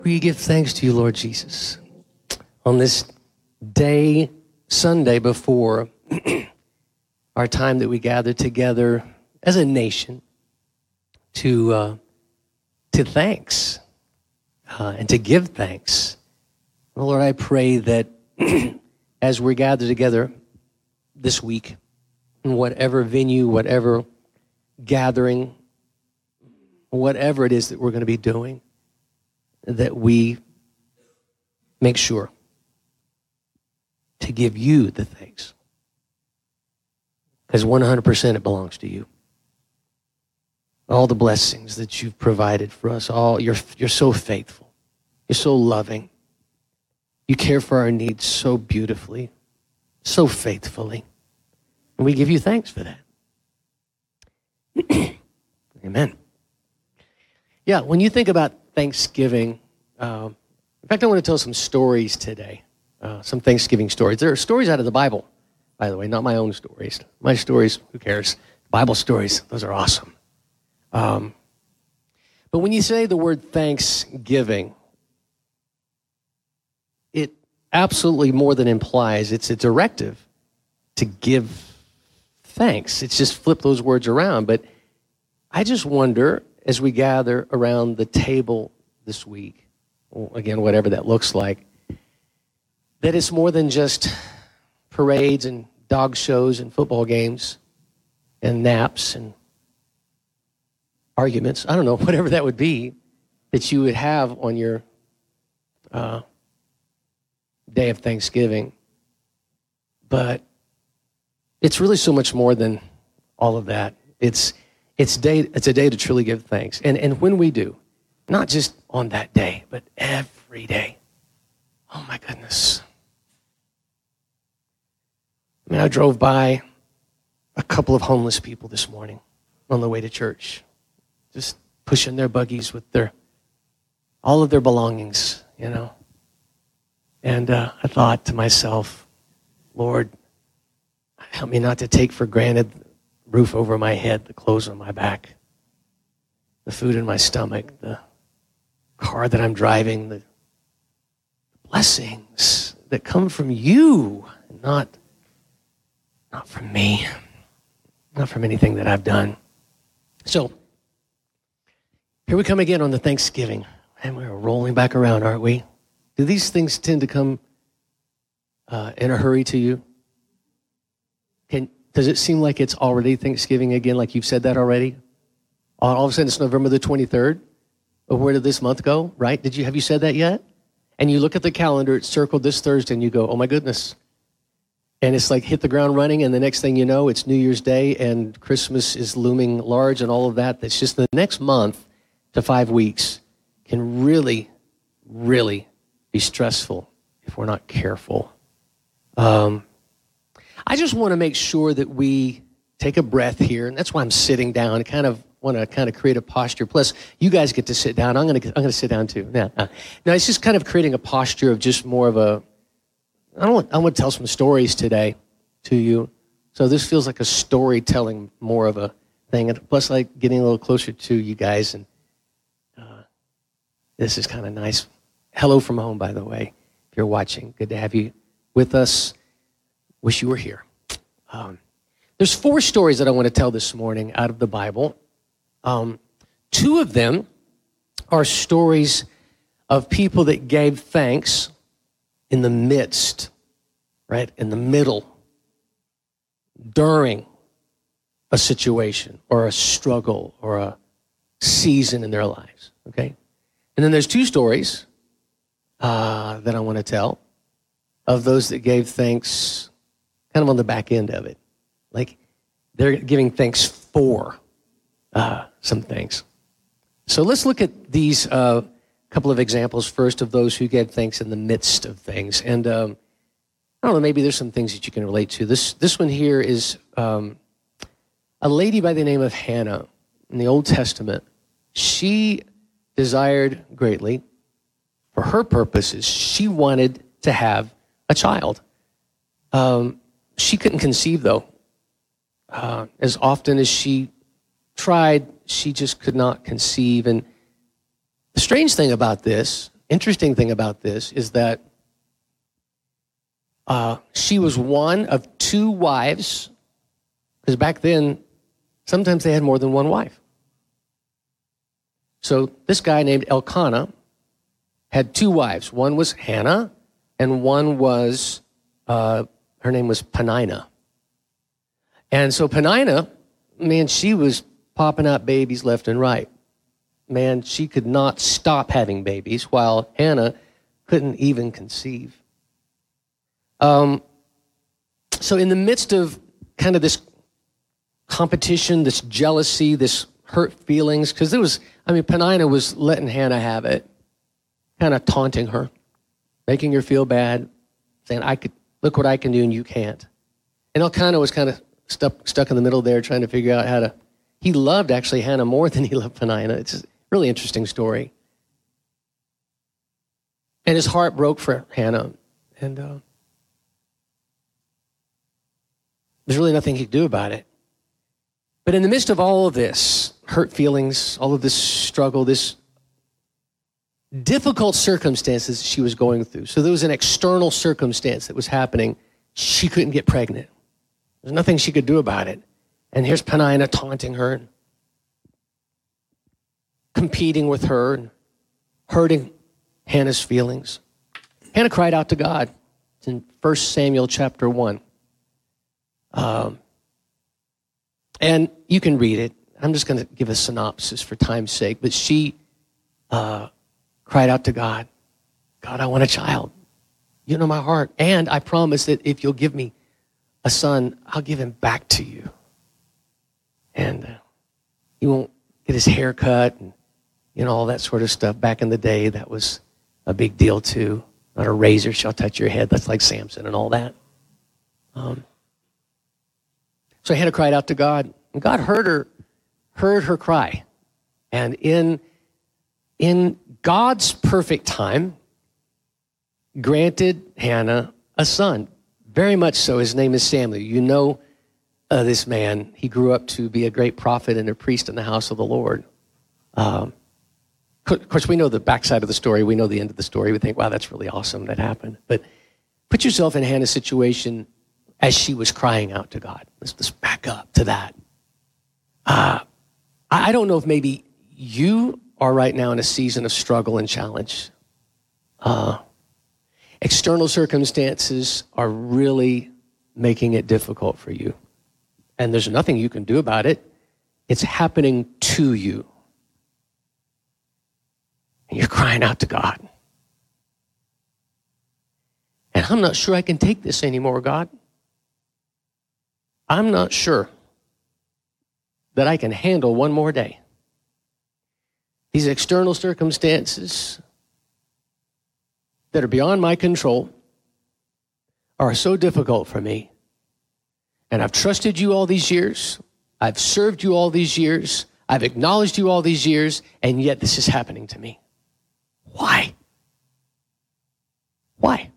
We give thanks to you, Lord Jesus, on this day, Sunday before our time that we gather together as a nation to thanks and to give thanks. Lord, I pray that as we gather together this week, in whatever venue, whatever gathering, whatever it is that we're going to be doing, that we make sure to give you the thanks. Because 100% it belongs to you. All the blessings that you've provided for us, you're so faithful. You're so loving. You care for our needs so beautifully, so faithfully. And we give you thanks for that. Amen. Yeah, when you think about Thanksgiving, in fact, I want to tell some stories today, some Thanksgiving stories. There are stories out of the Bible, by the way, not my own stories. My stories, who cares? Bible stories, those are awesome. But when you say the word Thanksgiving, it absolutely more than implies it's a directive to give thanks. It's just flip those words around. But I just wonder, as we gather around the table this week, again, whatever that looks like, that it's more than just parades and dog shows and football games and naps and arguments. I don't know, whatever that would be that you would have on your day of Thanksgiving. But it's really so much more than all of that. It's a day to truly give thanks. And when we do, not just on that day, but every day. Oh my goodness. I mean, I drove by a couple of homeless people this morning on the way to church, just pushing their buggies with all of their belongings, you know. And I thought to myself, Lord, help me not to take for granted the roof over my head, the clothes on my back, the food in my stomach, the car that I'm driving, the blessings that come from you, not from me, not from anything that I've done. So here we come again on the Thanksgiving, and we're rolling back around, aren't we? Do these things tend to come in a hurry to you? Does it seem like it's already Thanksgiving again, like you've said that already? All of a sudden it's November the 23rd? Or where did this month go, right? Have you said that yet? And you look at the calendar, it's circled this Thursday, and you go, oh my goodness. And it's like hit the ground running, and the next thing you know, it's New Year's Day, and Christmas is looming large and all of that. That's just the next month to 5 weeks can really, really be stressful if we're not careful. I just want to make sure that we take a breath here, and that's why I'm sitting down. I kind of want to create a posture. Plus, you guys get to sit down. I'm going to sit down too. Yeah. Now, it's just kind of creating a posture of just more of a. I want to tell some stories today to you. So this feels like a storytelling more of a thing, and plus, like getting a little closer to you guys. And this is kind of nice. Hello from home, by the way. If you're watching, good to have you with us. Wish you were here. There's 4 stories that I want to tell this morning out of the Bible. 2 of them are stories of people that gave thanks in the midst, right, in the middle, during a situation or a struggle or a season in their lives, okay? And then there's 2 stories that I want to tell of those that gave thanks kind of on the back end of it. Like they're giving thanks for some things. So let's look at these couple of examples first of those who gave thanks in the midst of things. And I don't know, maybe there's some things that you can relate to. This one here is a lady by the name of Hannah in the Old Testament. She desired greatly, for her purposes, she wanted to have a child. She couldn't conceive, though. As often as she tried, she just could not conceive. And the strange thing about this interesting thing about this is that she was one of two wives, because back then, sometimes they had more than one wife. So this guy named Elkanah had two wives. One was Hannah, and one was, her name was Peninnah. And so Peninnah, man, she was popping out babies left and right. Man, she could not stop having babies, while Hannah couldn't even conceive. So in the midst of kind of this competition, this jealousy, this hurt feelings, because Peninnah was letting Hannah have it, kind of taunting her, making her feel bad, saying, look what I can do and you can't. And Elkanah was kind of stuck in the middle there, trying to figure out he loved actually Hannah more than he loved Peninnah. It's a really interesting story. And his heart broke for Hannah. And there's really nothing he could do about it. But in the midst of all of this hurt feelings, all of this struggle, this difficult circumstances she was going through. So there was an external circumstance that was happening. She couldn't get pregnant. There's nothing she could do about it. And here's Peninnah taunting her, and competing with her, and hurting Hannah's feelings. Hannah cried out to God. It's in 1 Samuel chapter 1. And you can read it. I'm just going to give a synopsis for time's sake. But she cried out to God, God, I want a child. You know my heart. And I promise that if you'll give me a son, I'll give him back to you. And he won't get his hair cut and, all that sort of stuff. Back in the day, that was a big deal too. Not a razor shall touch your head. That's like Samson and all that. So Hannah cried out to God, and God heard her cry. And in God's perfect time, granted Hannah a son. Very much so. His name is Samuel. You know this man. He grew up to be a great prophet and a priest in the house of the Lord. Of course, we know the backside of the story. We know the end of the story. We think, wow, that's really awesome that happened. But put yourself in Hannah's situation as she was crying out to God. Let's back up to that. I don't know if maybe you are right now in a season of struggle and challenge. External circumstances are really making it difficult for you. And there's nothing you can do about it. It's happening to you. And you're crying out to God. And I'm not sure I can take this anymore, God. I'm not sure that I can handle one more day. These external circumstances that are beyond my control are so difficult for me. And I've trusted you all these years. I've served you all these years. I've acknowledged you all these years. And yet this is happening to me. Why? Why?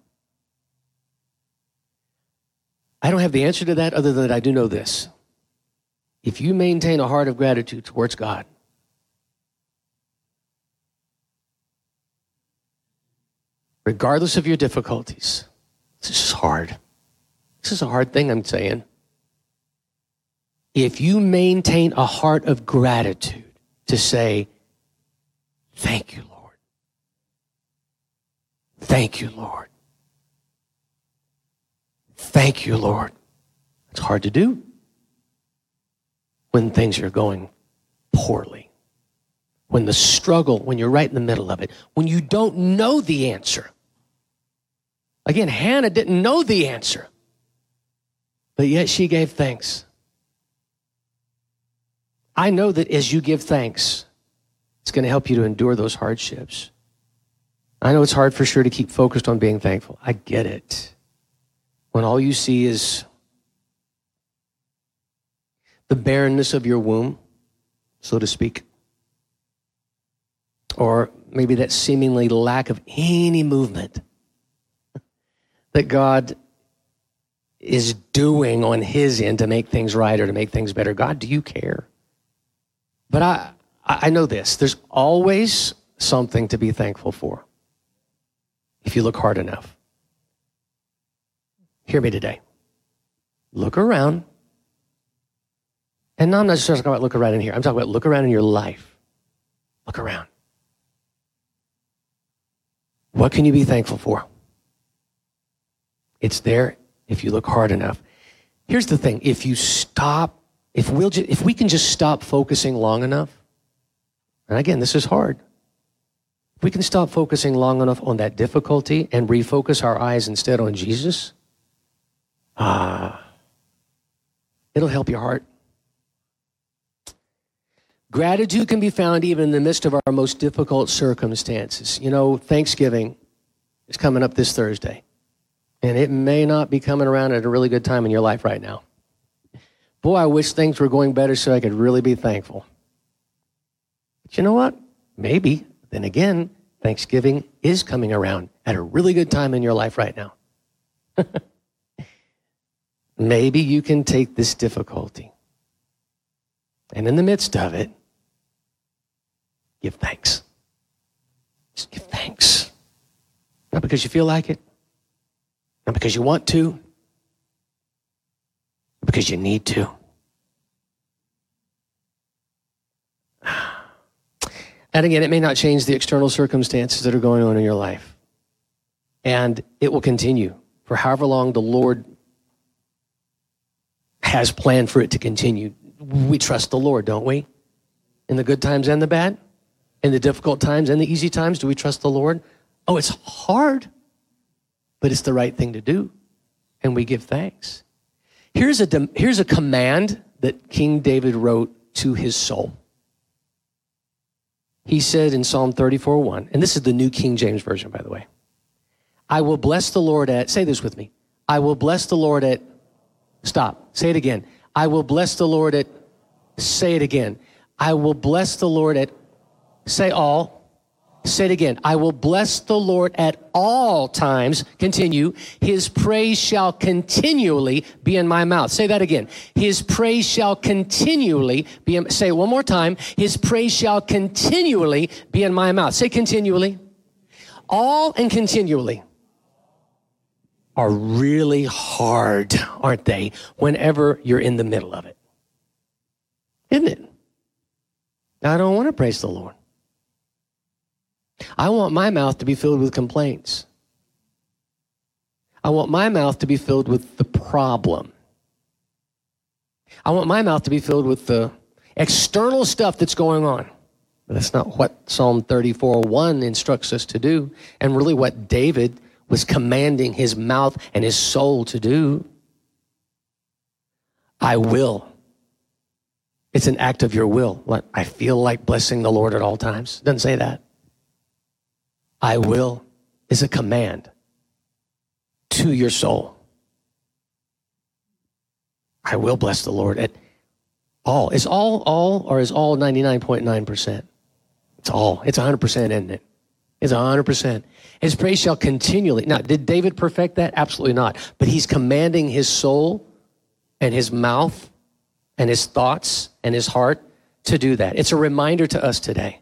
I don't have the answer to that other than that I do know this. If you maintain a heart of gratitude towards God, regardless of your difficulties, this is hard. This is a hard thing I'm saying. If you maintain a heart of gratitude to say, thank you, Lord. Thank you, Lord. Thank you, Lord. It's hard to do when things are going poorly. When the struggle, when you're right in the middle of it, when you don't know the answer. Again, Hannah didn't know the answer, but yet she gave thanks. I know that as you give thanks, it's going to help you to endure those hardships. I know it's hard for sure to keep focused on being thankful. I get it. When all you see is the barrenness of your womb, so to speak, or maybe that seemingly lack of any movement that God is doing on his end to make things right or to make things better. God, do you care? But I know this. There's always something to be thankful for. if you look hard enough. Hear me today. Look around. And now I'm not just talking about look around in here. I'm talking about look around in your life. Look around. What can you be thankful for? It's there if you look hard enough. Here's the thing. If we can just stop focusing long enough, and again, this is hard. If we can stop focusing long enough on that difficulty and refocus our eyes instead on Jesus, it'll help your heart. Gratitude can be found even in the midst of our most difficult circumstances. You know, Thanksgiving is coming up this Thursday, and it may not be coming around at a really good time in your life right now. Boy, I wish things were going better so I could really be thankful. But you know what? Maybe, then again, Thanksgiving is coming around at a really good time in your life right now. Maybe you can take this difficulty, and in the midst of it, give thanks. Just give thanks. Not because you feel like it, not because you want to, but because you need to. And again, it may not change the external circumstances that are going on in your life. And it will continue for however long the Lord has planned for it to continue. We trust the Lord, don't we? In the good times and the bad? In the difficult times and the easy times, do we trust the Lord? Oh, it's hard, but it's the right thing to do. And we give thanks. Here's a command that King David wrote to his soul. He said in Psalm 34:1, and this is the New King James Version, by the way. I will bless the Lord at, say this with me. I will bless the Lord at, stop, say it again. I will bless the Lord at, say it again. I will bless the Lord at, say all. Say it again. I will bless the Lord at all times. Continue. His praise shall continually be in my mouth. Say that again. His praise shall continually be in, say it one more time. His praise shall continually be in my mouth. Say continually. All and continually are really hard, aren't they? Whenever you're in the middle of it. Isn't it? I don't want to praise the Lord. I want my mouth to be filled with complaints. I want my mouth to be filled with the problem. I want my mouth to be filled with the external stuff that's going on. But that's not what Psalm 34:1 instructs us to do, and really what David was commanding his mouth and his soul to do. I will. It's an act of your will. What? I feel like blessing the Lord at all times. It doesn't say that. I will is a command to your soul. I will bless the Lord at all. Is all, or is all 99.9%? It's all. It's 100%, isn't it? It's 100%. His praise shall continually. Now, did David perfect that? Absolutely not. But he's commanding his soul and his mouth and his thoughts and his heart to do that. It's a reminder to us today.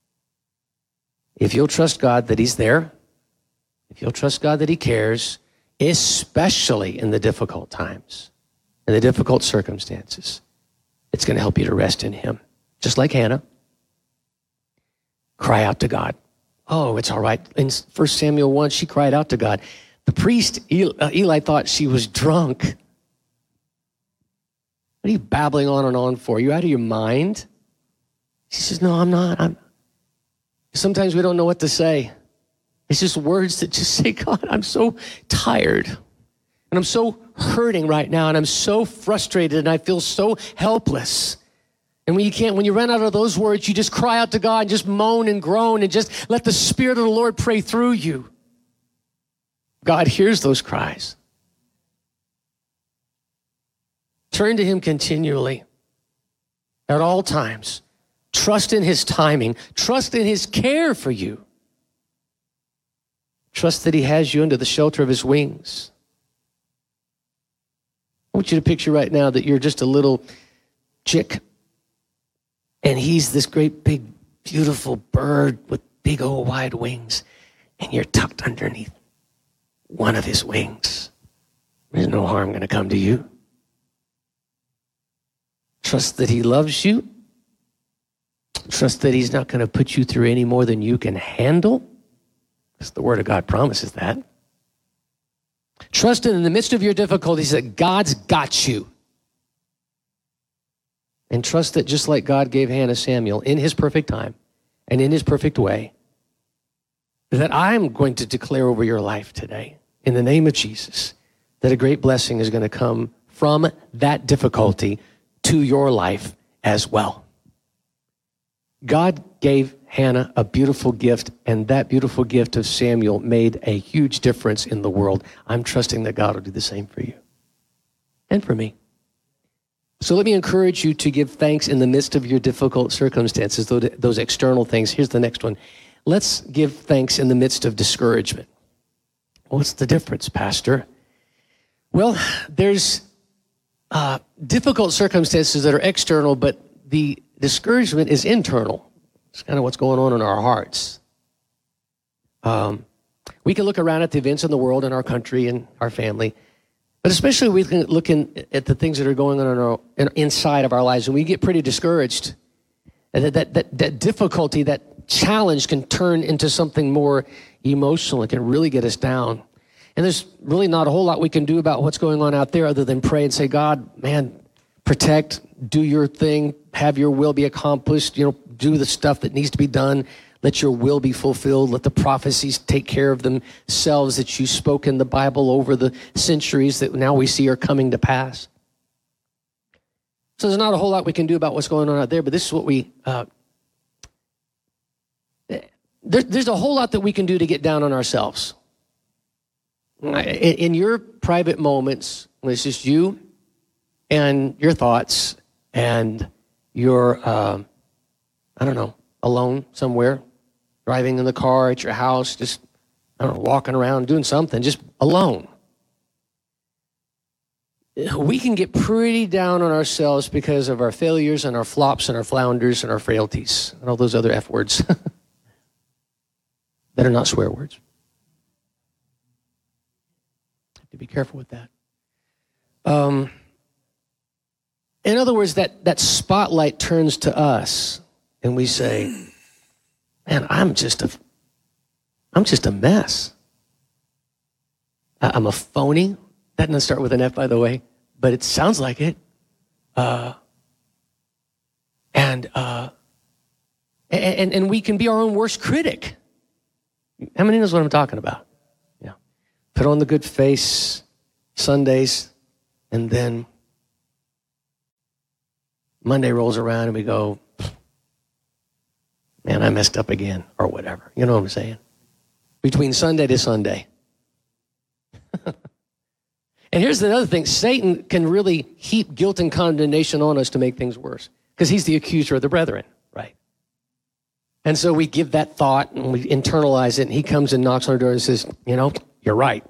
If you'll trust God that he's there, if you'll trust God that he cares, especially in the difficult times, in the difficult circumstances, it's going to help you to rest in him. Just like Hannah. Cry out to God. Oh, it's all right. In 1 Samuel 1, she cried out to God. The priest, Eli, thought she was drunk. What are you babbling on and on for? Are you out of your mind? She says, no, I'm not. Sometimes we don't know what to say. It's just words that just say, God, I'm so tired. And I'm so hurting right now. And I'm so frustrated. And I feel so helpless. And when you run out of those words, you just cry out to God and just moan and groan and just let the Spirit of the Lord pray through you. God hears those cries. Turn to him continually at all times. Trust in his timing. Trust in his care for you. Trust that he has you under the shelter of his wings. I want you to picture right now that you're just a little chick, and he's this great big beautiful bird with big old wide wings, and you're tucked underneath one of his wings. There's no harm going to come to you. Trust that he loves you. Trust that he's not going to put you through any more than you can handle, because the Word of God promises that. Trust in the midst of your difficulties that God's got you. And trust that just like God gave Hannah Samuel in his perfect time and in his perfect way, that I'm going to declare over your life today, in the name of Jesus, that a great blessing is going to come from that difficulty to your life as well. God gave Hannah a beautiful gift, and that beautiful gift of Samuel made a huge difference in the world. I'm trusting that God will do the same for you and for me. So let me encourage you to give thanks in the midst of your difficult circumstances, those external things. Here's the next one. Let's give thanks in the midst of discouragement. What's the difference, Pastor? Well, there's difficult circumstances that are external, but the discouragement is internal. It's kind of what's going on in our hearts. We can look around at the events in the world, in our country, and our family, but especially we can look at the things that are going on inside of our lives, and we get pretty discouraged. And that difficulty, that challenge can turn into something more emotional. It can really get us down. And there's really not a whole lot we can do about what's going on out there other than pray and say, God, man, protect, do your thing, have your will be accomplished, do the stuff that needs to be done. Let your will be fulfilled. Let the prophecies take care of themselves that you spoke in the Bible over the centuries that now we see are coming to pass. So there's not a whole lot we can do about what's going on out there, but this is what there's a whole lot that we can do to get down on ourselves. In your private moments, when it's just you and your thoughts and you're, alone somewhere, driving in the car at your house, just, walking around, doing something, just alone. We can get pretty down on ourselves because of our failures and our flops and our flounders and our frailties and all those other F words that are not swear words. To be careful with that. In other words, that spotlight turns to us and we say, man, I'm just a mess. I'm a phony. That doesn't start with an F, by the way, but it sounds like it. And we can be our own worst critic. How many knows what I'm talking about? Yeah. Put on the good face Sundays, and then Monday rolls around and we go, man, I messed up again, or whatever. You know what I'm saying? Between Sunday to Sunday. And here's the other thing. Satan can really heap guilt and condemnation on us to make things worse, because he's the accuser of the brethren, right? And so we give that thought and we internalize it, and he comes and knocks on our door and says, you're right.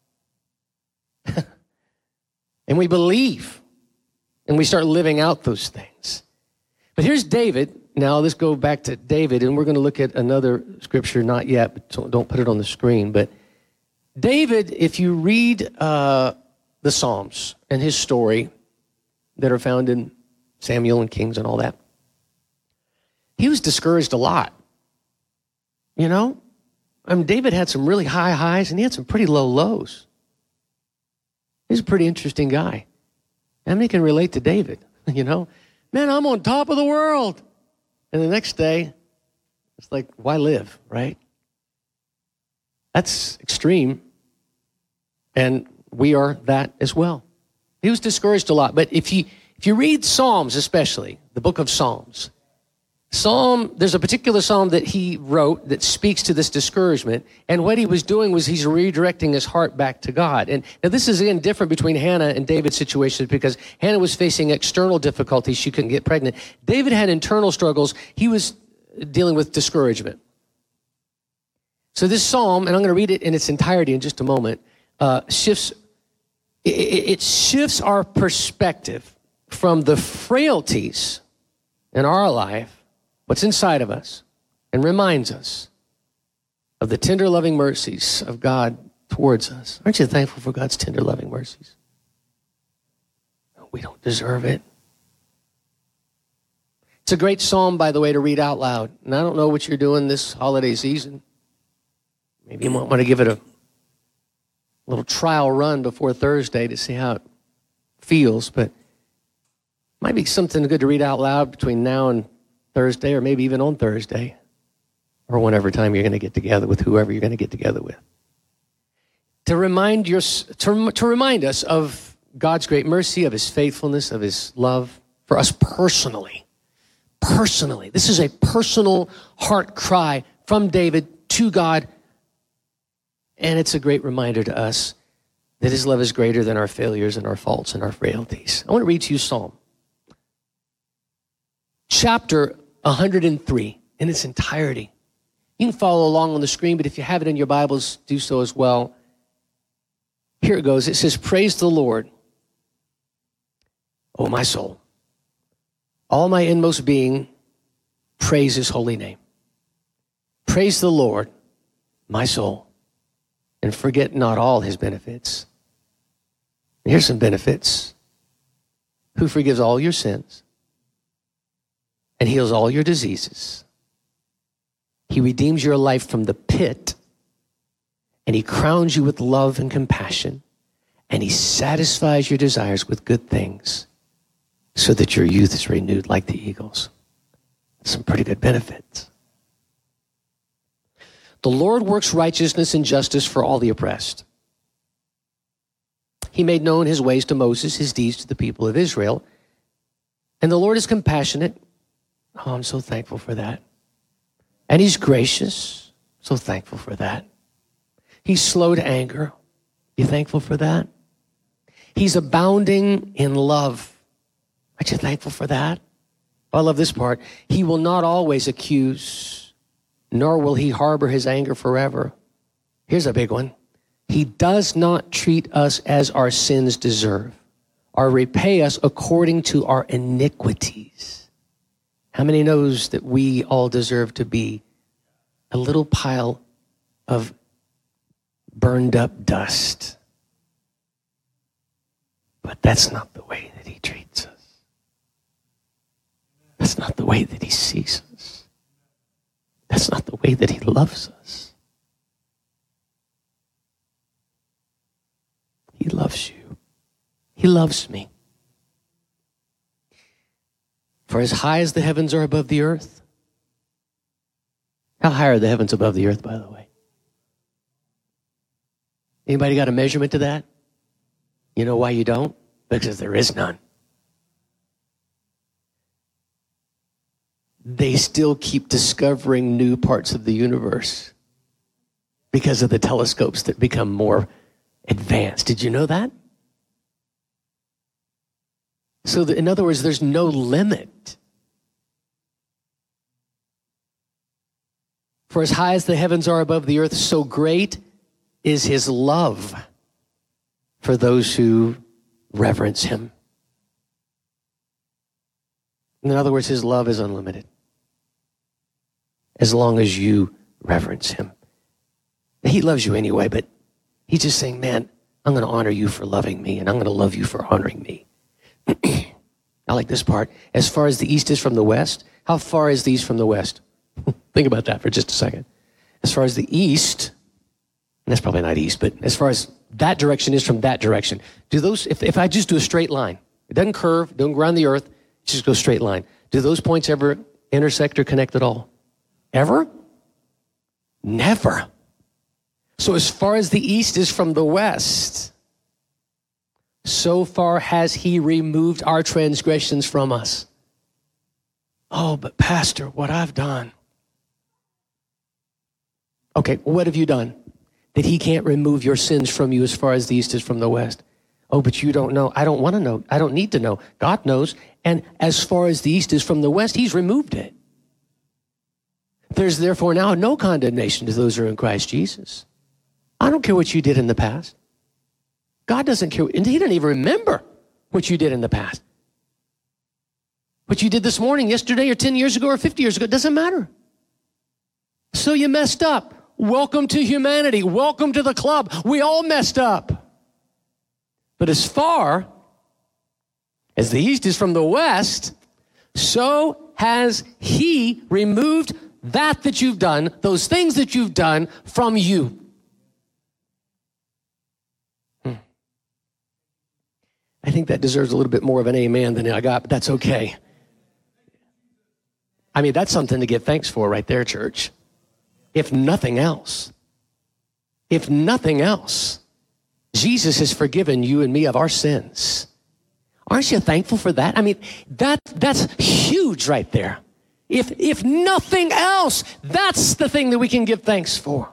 And we believe, and we start living out those things. But here's David. Now let's go back to David, and we're going to look at another scripture, not yet, but don't put it on the screen. But David, if you read the Psalms and his story that are found in Samuel and Kings and all that, he was discouraged a lot. David had some really high highs, and he had some pretty low lows. He's a pretty interesting guy. How many can relate to David? Man, I'm on top of the world. And the next day, it's like, why live, right? That's extreme. And we are that as well. He was discouraged a lot. But if you read Psalms, especially, the book of Psalms, there's a particular psalm that he wrote that speaks to this discouragement. And what he was doing was he's redirecting his heart back to God. And now this is, again, different between Hannah and David's situation, because Hannah was facing external difficulties. She couldn't get pregnant. David had internal struggles. He was dealing with discouragement. So this psalm, and I'm going to read it in its entirety in just a moment, shifts our perspective from the frailties in our life, what's inside of us, and reminds us of the tender loving mercies of God towards us. Aren't you thankful for God's tender loving mercies? We don't deserve it. It's a great psalm, by the way, to read out loud. And I don't know what you're doing this holiday season. Maybe you might want to give it a little trial run before Thursday to see how it feels, but it might be something good to read out loud between now and Thursday, or maybe even on Thursday, or whenever time you're going to get together with whoever you're going to get together with. To remind us of God's great mercy, of his faithfulness, of his love for us personally. Personally. This is a personal heart cry from David to God. And it's a great reminder to us that his love is greater than our failures and our faults and our frailties. I want to read to you Psalm chapter 103 in its entirety. You can follow along on the screen, but if you have it in your Bibles, do so as well. Here it goes. It says, "Praise the Lord, O my soul. All my inmost being, praise his holy name. Praise the Lord, my soul, and forget not all his benefits." Here's some benefits. Who forgives all your sins and heals all your diseases. He redeems your life from the pit, and he crowns you with love and compassion, and he satisfies your desires with good things, so that your youth is renewed like the eagles. Some pretty good benefits. The Lord works righteousness and justice for all the oppressed. He made known his ways to Moses, his deeds to the people of Israel. And the Lord is compassionate. Oh, I'm so thankful for that. And he's gracious. So thankful for that. He's slow to anger. You thankful for that? He's abounding in love. Aren't you thankful for that? I love this part. He will not always accuse, nor will he harbor his anger forever. Here's a big one. He does not treat us as our sins deserve, or repay us according to our iniquities. How many knows that we all deserve to be a little pile of burned up dust? But that's not the way that he treats us. That's not the way that he sees us. That's not the way that he loves us. He loves you. He loves me. For as high as the heavens are above the earth. How high are the heavens above the earth, by the way? Anybody got a measurement to that? You know why you don't? Because there is none. They still keep discovering new parts of the universe because of the telescopes that become more advanced. Did you know that? So in other words, there's no limit. For as high as the heavens are above the earth, so great is his love for those who reverence him. In other words, his love is unlimited. As long as you reverence him. He loves you anyway, but he's just saying, man, I'm going to honor you for loving me, and I'm going to love you for honoring me. I like this part. As far as the east is from the west, how far is the east from the west? Think about that for just a second. As far as the east, and that's probably not east, but as far as that direction is from that direction, do those, if I just do a straight line, it doesn't curve, don't go around the earth, just go straight line. Do those points ever intersect or connect at all? Ever? Never. So as far as the east is from the west, so far has he removed our transgressions from us. Oh, but Pastor, what I've done. Okay, what have you done? That he can't remove your sins from you as far as the east is from the west. Oh, but you don't know. I don't want to know. I don't need to know. God knows. And as far as the east is from the west, he's removed it. There's therefore now no condemnation to those who are in Christ Jesus. I don't care what you did in the past. God doesn't care. And he doesn't even remember what you did in the past. What you did this morning, yesterday, or 10 years ago, or 50 years ago, it doesn't matter. So you messed up. Welcome to humanity. Welcome to the club. We all messed up. But as far as the east is from the west, so has he removed that you've done, those things that you've done from you. I think that deserves a little bit more of an amen than I got, but that's okay. I mean, that's something to give thanks for right there, church. If nothing else, Jesus has forgiven you and me of our sins. Aren't you thankful for that? I mean, that's huge right there. If nothing else, that's the thing that we can give thanks for.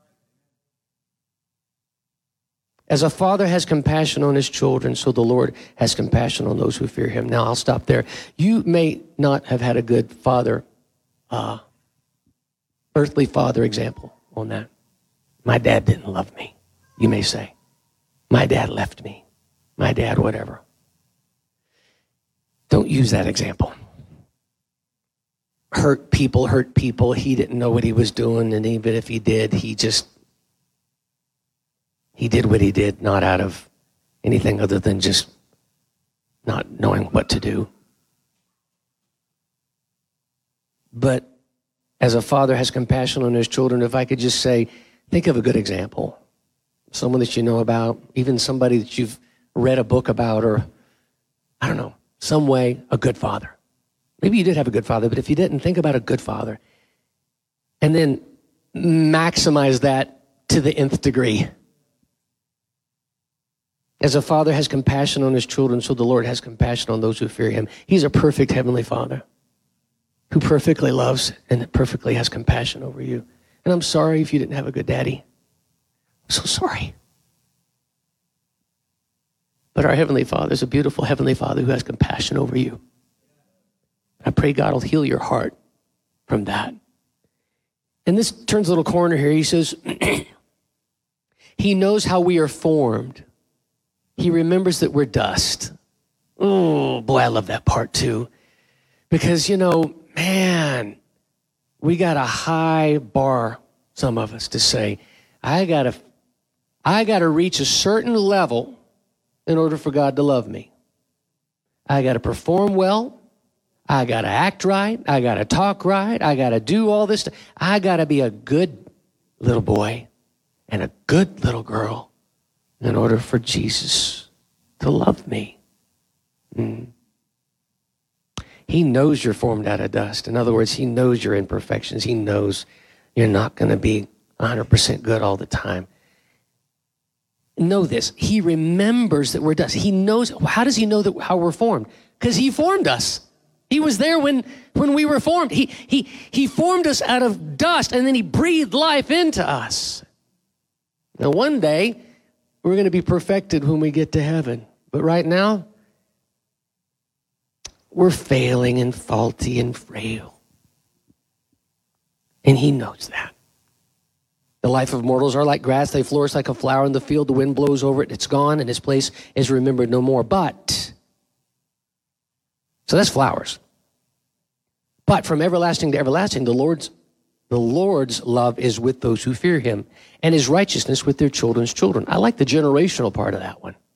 As a father has compassion on his children, so the Lord has compassion on those who fear him. Now, I'll stop there. You may not have had a good father, earthly father example on that. My dad didn't love me, you may say. My dad left me. My dad, whatever. Don't use that example. Hurt people. He didn't know what he was doing, and even if he did, he did what he did, not out of anything other than just not knowing what to do. But as a father has compassion on his children, if I could just say, think of a good example. Someone that you know about, even somebody that you've read a book about, or I don't know, some way, a good father. Maybe you did have a good father, but if you didn't, think about a good father. And then maximize that to the nth degree. As a father has compassion on his children, so the Lord has compassion on those who fear him. He's a perfect heavenly father who perfectly loves and perfectly has compassion over you. And I'm sorry if you didn't have a good daddy. I'm so sorry. But our heavenly Father is a beautiful heavenly Father who has compassion over you. I pray God will heal your heart from that. And this turns a little corner here. He says, he knows how we are formed. He remembers that we're dust. Oh, boy, I love that part too. Because, man, we got a high bar, some of us, to say, I got to reach a certain level in order for God to love me. I got to perform well. I got to act right. I got to talk right. I got to do all this stuff. I got to be a good little boy and a good little girl in order for Jesus to love me. He knows you're formed out of dust. In other words, he knows your imperfections. He knows you're not going to be 100% good all the time. Know this. He remembers that we're dust. He knows. How does he know how we're formed? Because he formed us. He was there when we were formed. He formed us out of dust, and then he breathed life into us. Now, one day, we're going to be perfected when we get to heaven. But right now, we're failing and faulty and frail. And he knows that. The life of mortals are like grass. They flourish like a flower in the field. The wind blows over it. It's gone, and its place is remembered no more. But, so that's flowers. But from everlasting to everlasting, the Lord's love is with those who fear him, and his righteousness with their children's children. I like the generational part of that one.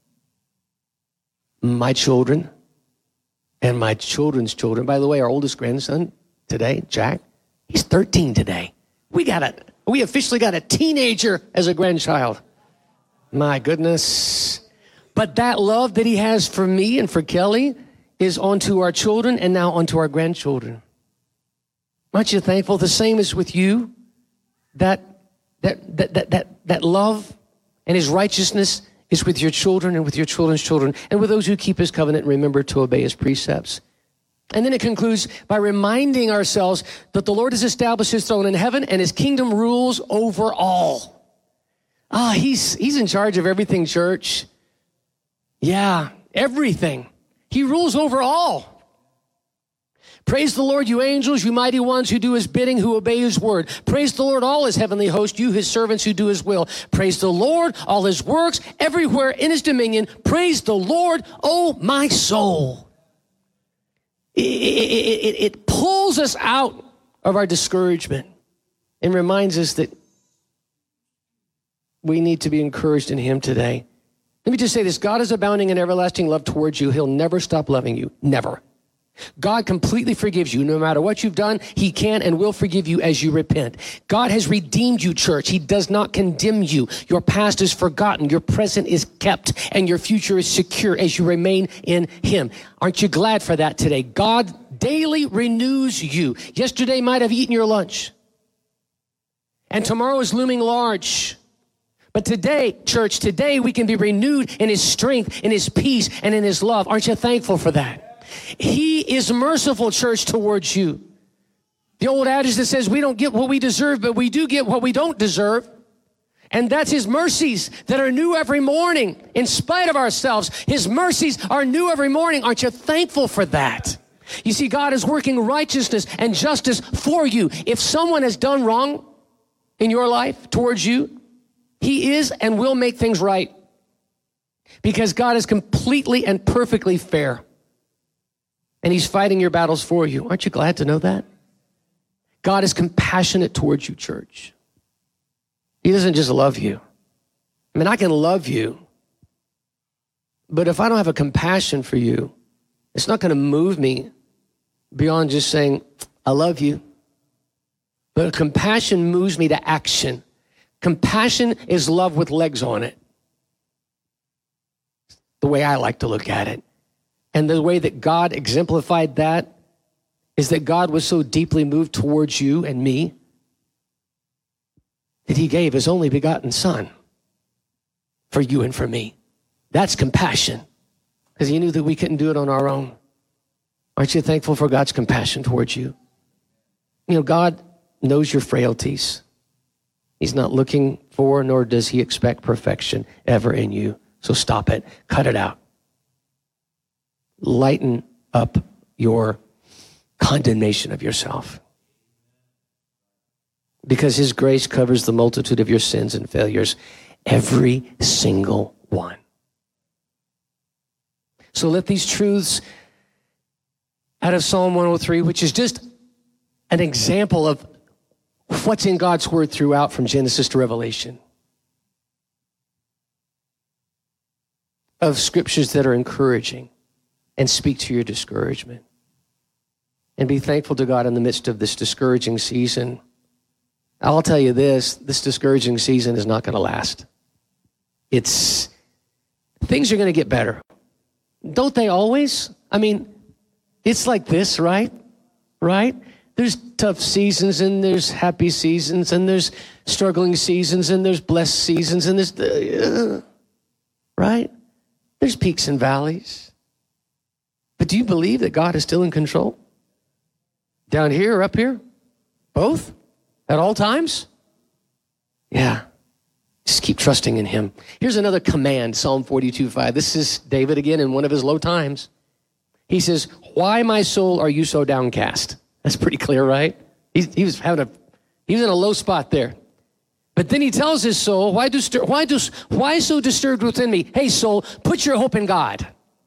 My children and my children's children. By the way, our oldest grandson today, Jack, he's 13 today. We officially got a teenager as a grandchild. My goodness. But that love that he has for me and for Kelly is onto our children and now onto our grandchildren. Aren't you thankful? The same is with you. That love and his righteousness is with your children and with your children's children and with those who keep his covenant and remember to obey his precepts. And then it concludes by reminding ourselves that the Lord has established his throne in heaven and his kingdom rules over all. He's in charge of everything, church. Yeah, everything. He rules over all. Praise the Lord, you angels, you mighty ones who do his bidding, who obey his word. Praise the Lord, all his heavenly host, you his servants who do his will. Praise the Lord, all his works, everywhere in his dominion. Praise the Lord, oh my soul. It pulls us out of our discouragement and reminds us that We need to be encouraged in him today. Let me just say this. God is abounding in everlasting love towards you. He'll never stop loving you. Never. God completely forgives you. No matter what you've done, he can and will forgive you as you repent. God has redeemed you, church. He does not condemn you. Your past is forgotten. Your present is kept, and your future is secure as you remain in him. Aren't you glad for that today? God daily renews you. Yesterday might have eaten your lunch, and tomorrow is looming large. But today, church, today we can be renewed in his strength, in his peace, and in his love. Aren't you thankful for that? He is merciful, church, towards you. The old adage that says we don't get what we deserve, but we do get what we don't deserve. And that's his mercies that are new every morning. In spite of ourselves, his mercies are new every morning. Aren't you thankful for that? You see, God is working righteousness and justice for you. If someone has done wrong in your life towards you, he is and will make things right. Because God is completely and perfectly fair. And he's fighting your battles for you. Aren't you glad to know that? God is compassionate towards you, church. He doesn't just love you. I mean, I can love you, but if I don't have a compassion for you, it's not going to move me beyond just saying, I love you. But compassion moves me to action. Compassion is love with legs on it. The way I like to look at it. And the way that God exemplified that is that God was so deeply moved towards you and me that he gave his only begotten son for you and for me. That's compassion, because he knew that we couldn't do it on our own. Aren't you thankful for God's compassion towards you? You know, God knows your frailties. He's not looking for, nor does he expect perfection ever in you. So stop it. Cut it out. Lighten up your condemnation of yourself. Because his grace covers the multitude of your sins and failures, every single one. So let these truths out of Psalm 103, which is just an example of what's in God's word throughout from Genesis to Revelation, of scriptures that are encouraging, and speak to your discouragement. And be thankful to God in the midst of this discouraging season. I'll tell you this discouraging season is not going to last. Things are going to get better. Don't they always? I mean, it's like this, right? Right? There's tough seasons, and there's happy seasons, and there's struggling seasons, and there's blessed seasons, and there's, right? There's peaks and valleys. But do you believe that God is still in control? Down here or up here? Both? At all times? Yeah. Just keep trusting in him. Here's another command, Psalm 42:5. This is David again in one of his low times. He says, why, my soul, are you so downcast? That's pretty clear, right? He was in a low spot there. But then he tells his soul, why so disturbed within me? Hey, soul, put your hope in God.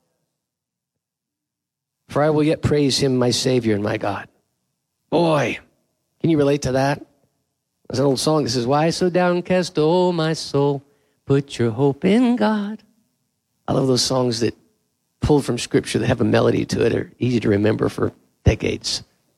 For I will yet praise him, my Savior and my God. Boy, can you relate to that? There's an old song that says, why so downcast, oh my soul, put your hope in God. I love those songs that pull from Scripture that have a melody to it, are easy to remember for decades.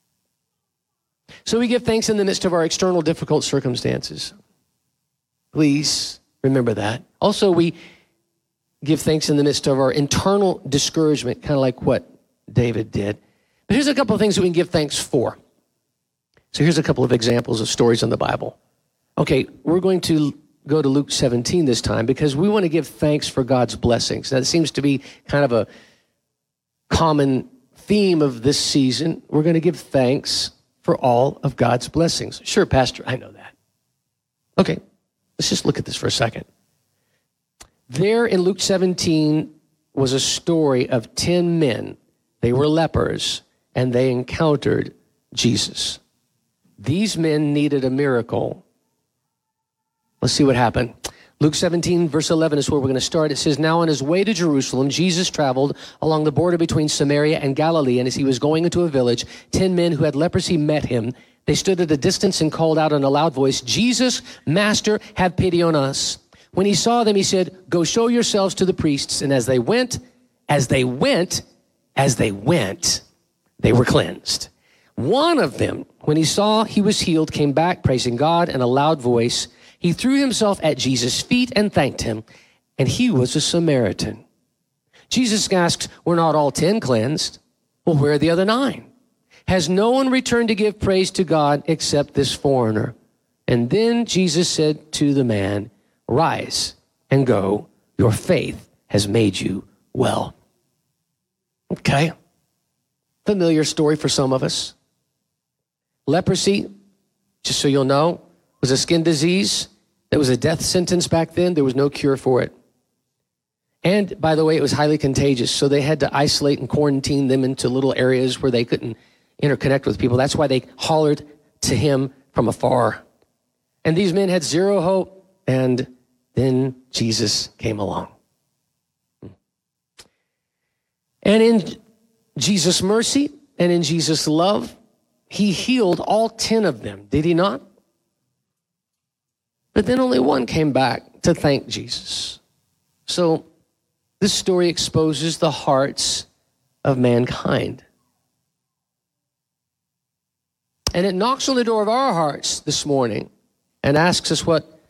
So we give thanks in the midst of our external difficult circumstances. Please remember that. Also, we give thanks in the midst of our internal discouragement, kind of like what David did. But here's a couple of things that we can give thanks for. So here's a couple of examples of stories in the Bible. Okay, we're going to go to Luke 17 this time because we want to give thanks for God's blessings. That seems to be kind of a common theme of this season. We're going to give thanks for all of God's blessings. Sure, Pastor, I know that. Okay, let's just look at this for a second. There in Luke 17 was a story of 10 men. They were lepers, and they encountered Jesus. These men needed a miracle. Let's see what happened. Luke 17, verse 11 is where we're going to start. It says, now on his way to Jerusalem, Jesus traveled along the border between Samaria and Galilee, and as he was going into a village, 10 men who had leprosy met him. They stood at a distance and called out in a loud voice, Jesus, Master, have pity on us. When he saw them, he said, go show yourselves to the priests. And as they went, they were cleansed. One of them, when he saw he was healed, came back praising God in a loud voice. He threw himself at Jesus' feet and thanked him. And he was a Samaritan. Jesus asks, were not all 10 cleansed? Well, where are the other 9? Has no one returned to give praise to God except this foreigner? And then Jesus said to the man, rise and go. Your faith has made you well. Okay. Familiar story for some of us. Leprosy, just so you'll know, was a skin disease that was a death sentence back then. There was no cure for it. And by the way, it was highly contagious. So they had to isolate and quarantine them into little areas where they couldn't interconnect with people. That's why they hollered to him from afar. And these men had zero hope. And then Jesus came along. And in Jesus' mercy and in Jesus' love, he healed all 10 of them, did he not? But then only one came back to thank Jesus. So this story exposes the hearts of mankind. And it knocks on the door of our hearts this morning and asks us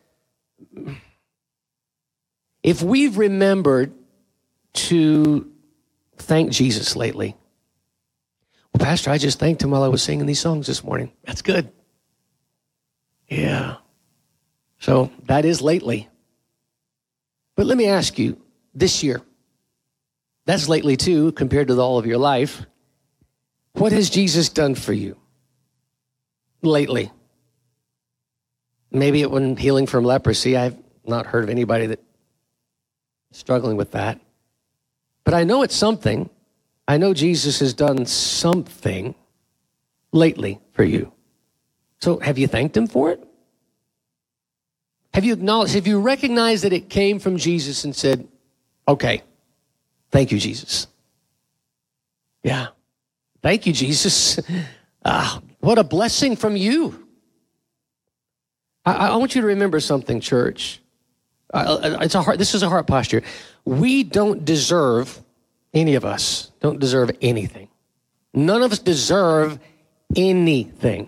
if we've remembered to thank Jesus lately. Well, Pastor, I just thanked him while I was singing these songs this morning. That's good. Yeah. So that is lately. But let me ask you, this year, that's lately too, compared to all of your life. What has Jesus done for you lately? Maybe it wasn't healing from leprosy. I've not heard of anybody that's struggling with that. But I know it's something. I know Jesus has done something lately for you. So have you thanked him for it? Have you acknowledged, have you recognized that it came from Jesus and said, okay, thank you, Jesus. Yeah. Thank you, Jesus. What a blessing from you. I want you to remember something, church. This is a heart posture. We don't deserve, any of us don't deserve anything. None of us deserve anything.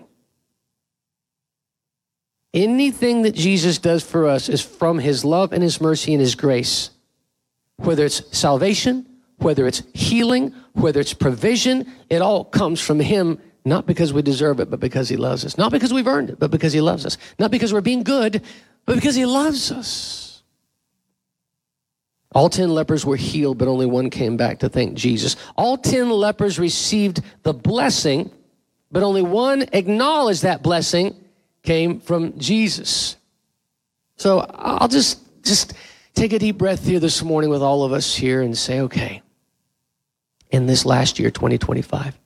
Anything that Jesus does for us is from his love and his mercy and his grace. Whether it's salvation, whether it's healing, whether it's provision, it all comes from him, not because we deserve it, but because he loves us. Not because we've earned it, but because he loves us. Not because we're being good, but because he loves us. All 10 lepers were healed, but only one came back to thank Jesus. All 10 lepers received the blessing, but only one acknowledged that blessing came from Jesus. So I'll just take a deep breath here this morning with all of us here and say, okay, in this last year, 2025,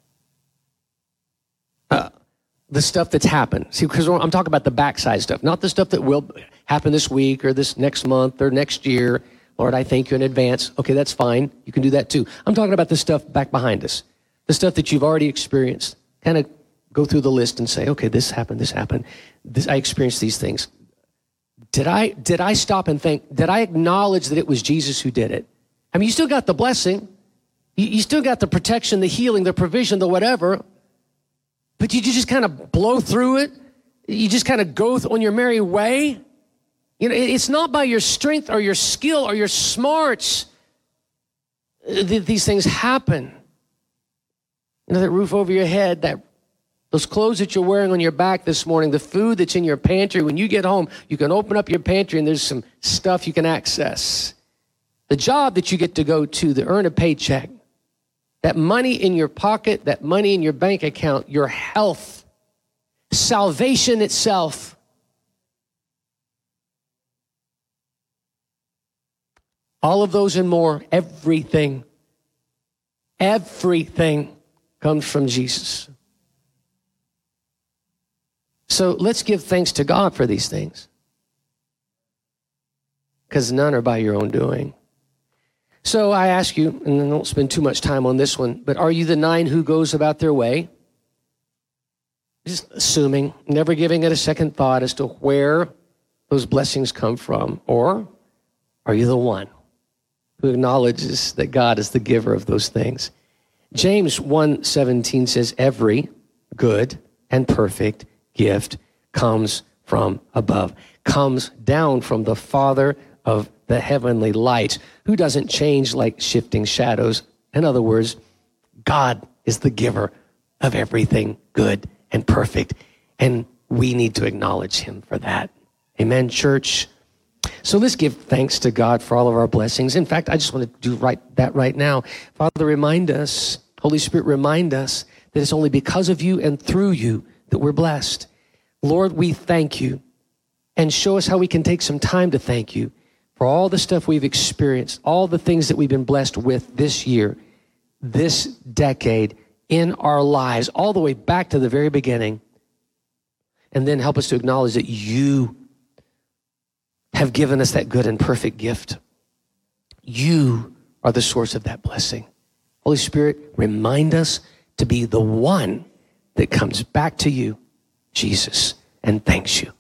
the stuff that's happened. See, because I'm talking about the backside stuff, not the stuff that will happen this week or this next month or next year. Lord, I thank you in advance. Okay, that's fine. You can do that too. I'm talking about the stuff back behind us, the stuff that you've already experienced. Kind of go through the list and say, okay, this happened. I experienced these things. Did I stop and think, did I acknowledge that it was Jesus who did it? I mean, you still got the blessing. You still got the protection, the healing, the provision, the whatever. But you just kind of blow through it. You just kind of go on your merry way. You know, it's not by your strength or your skill or your smarts that these things happen. You know, that roof over your head, those clothes that you're wearing on your back this morning, the food that's in your pantry. When you get home, you can open up your pantry and there's some stuff you can access. The job that you get to go to earn a paycheck, that money in your pocket, that money in your bank account, your health, salvation itself. All of those and more, everything comes from Jesus. So let's give thanks to God for these things, because none are by your own doing. So I ask you, and I don't spend too much time on this one, but are you the 9 who goes about their way, just assuming, never giving it a second thought as to where those blessings come from? Or Are you the one who acknowledges that God is the giver of those things? James 1:17 says, every good and perfect gift comes from above, comes down from the Father of the heavenly lights, who doesn't change like shifting shadows. In other words, God is the giver of everything good and perfect, and we need to acknowledge him for that. Amen, church? So let's give thanks to God for all of our blessings. In fact, I just want to do that right now. Father, remind us, Holy Spirit, remind us that it's only because of you and through you that we're blessed. Lord, we thank you, and show us how we can take some time to thank you for all the stuff we've experienced, all the things that we've been blessed with this year, this decade, in our lives, all the way back to the very beginning. And then help us to acknowledge that you have given us that good and perfect gift. You are the source of that blessing. Holy Spirit, remind us to be the one that comes back to you, Jesus, and thanks you.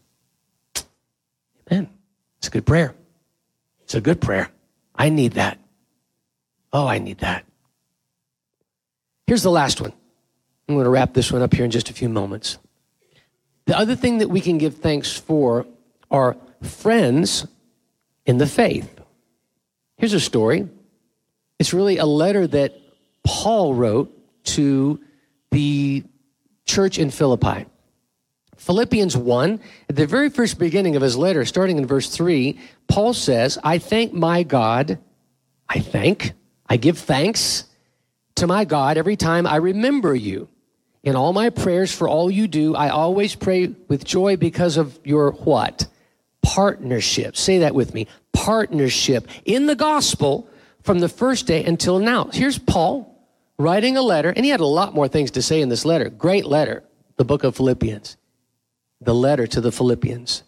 Amen. It's a good prayer. It's a good prayer. I need that. Oh, I need that. Here's the last one. I'm going to wrap this one up here in just a few moments. The other thing that we can give thanks for are friends in the faith. Here's a story. It's really a letter that Paul wrote to the church in Philippi. Philippians 1, at the very first beginning of his letter, starting in verse 3, Paul says, I thank my God, I give thanks to my God every time I remember you. In all my prayers for all you do, I always pray with joy because of your what? Partnership. Say that with me. Partnership in the gospel from the first day until now. Here's Paul writing a letter, and he had a lot more things to say in this letter. Great letter, the book of Philippians, the letter to the Philippians.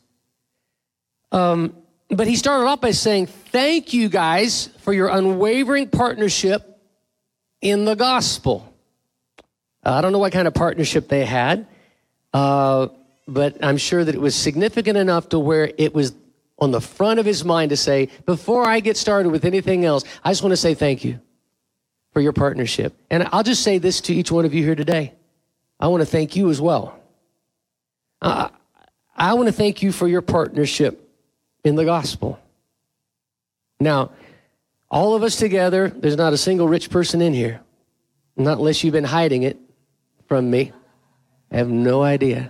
But he started off by saying, thank you guys for your unwavering partnership in the gospel. I don't know what kind of partnership they had, but I'm sure that it was significant enough to where it was on the front of his mind to say, before I get started with anything else, I just want to say thank you for your partnership. And I'll just say this to each one of you here today. I want to thank you as well. I want to thank you for your partnership in the gospel. Now, all of us together, there's not a single rich person in here, not unless you've been hiding it from me. I have no idea.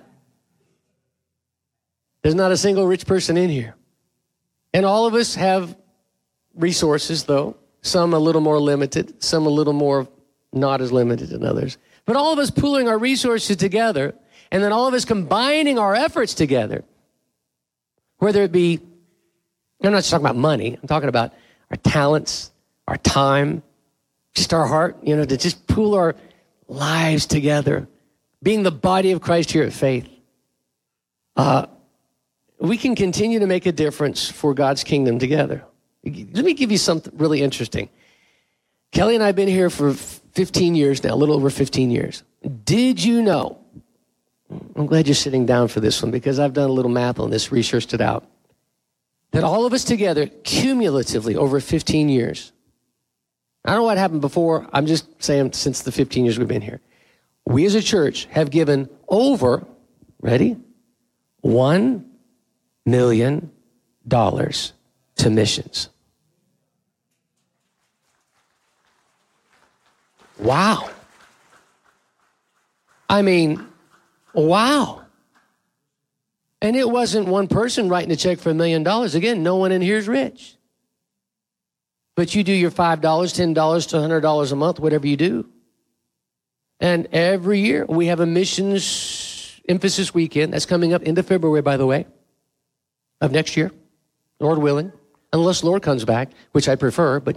There's not a single rich person in here. And all of us have resources, though. Some a little more limited, some a little more not as limited than others. But all of us pooling our resources together, and then all of us combining our efforts together, whether it be, I'm not just talking about money, I'm talking about our talents, our time, just our heart, to just pool our lives together, being the body of Christ here at Faith. We can continue to make a difference for God's kingdom together. Let me give you something really interesting. Kelly and I have been here for 15 years now, a little over 15 years. Did you know, I'm glad you're sitting down for this one because I've done a little math on this, researched it out, that all of us together, cumulatively over 15 years, I don't know what happened before, I'm just saying since the 15 years we've been here, we as a church have given over, ready, $1 million to missions. Wow. I mean, wow. And it wasn't one person writing a check for $1 million. Again, no one in here is rich. But you do your $5, $10 to $100 a month, whatever you do. And every year we have a missions emphasis weekend that's coming up into February, by the way, of next year, Lord willing, unless Lord comes back, which I prefer, but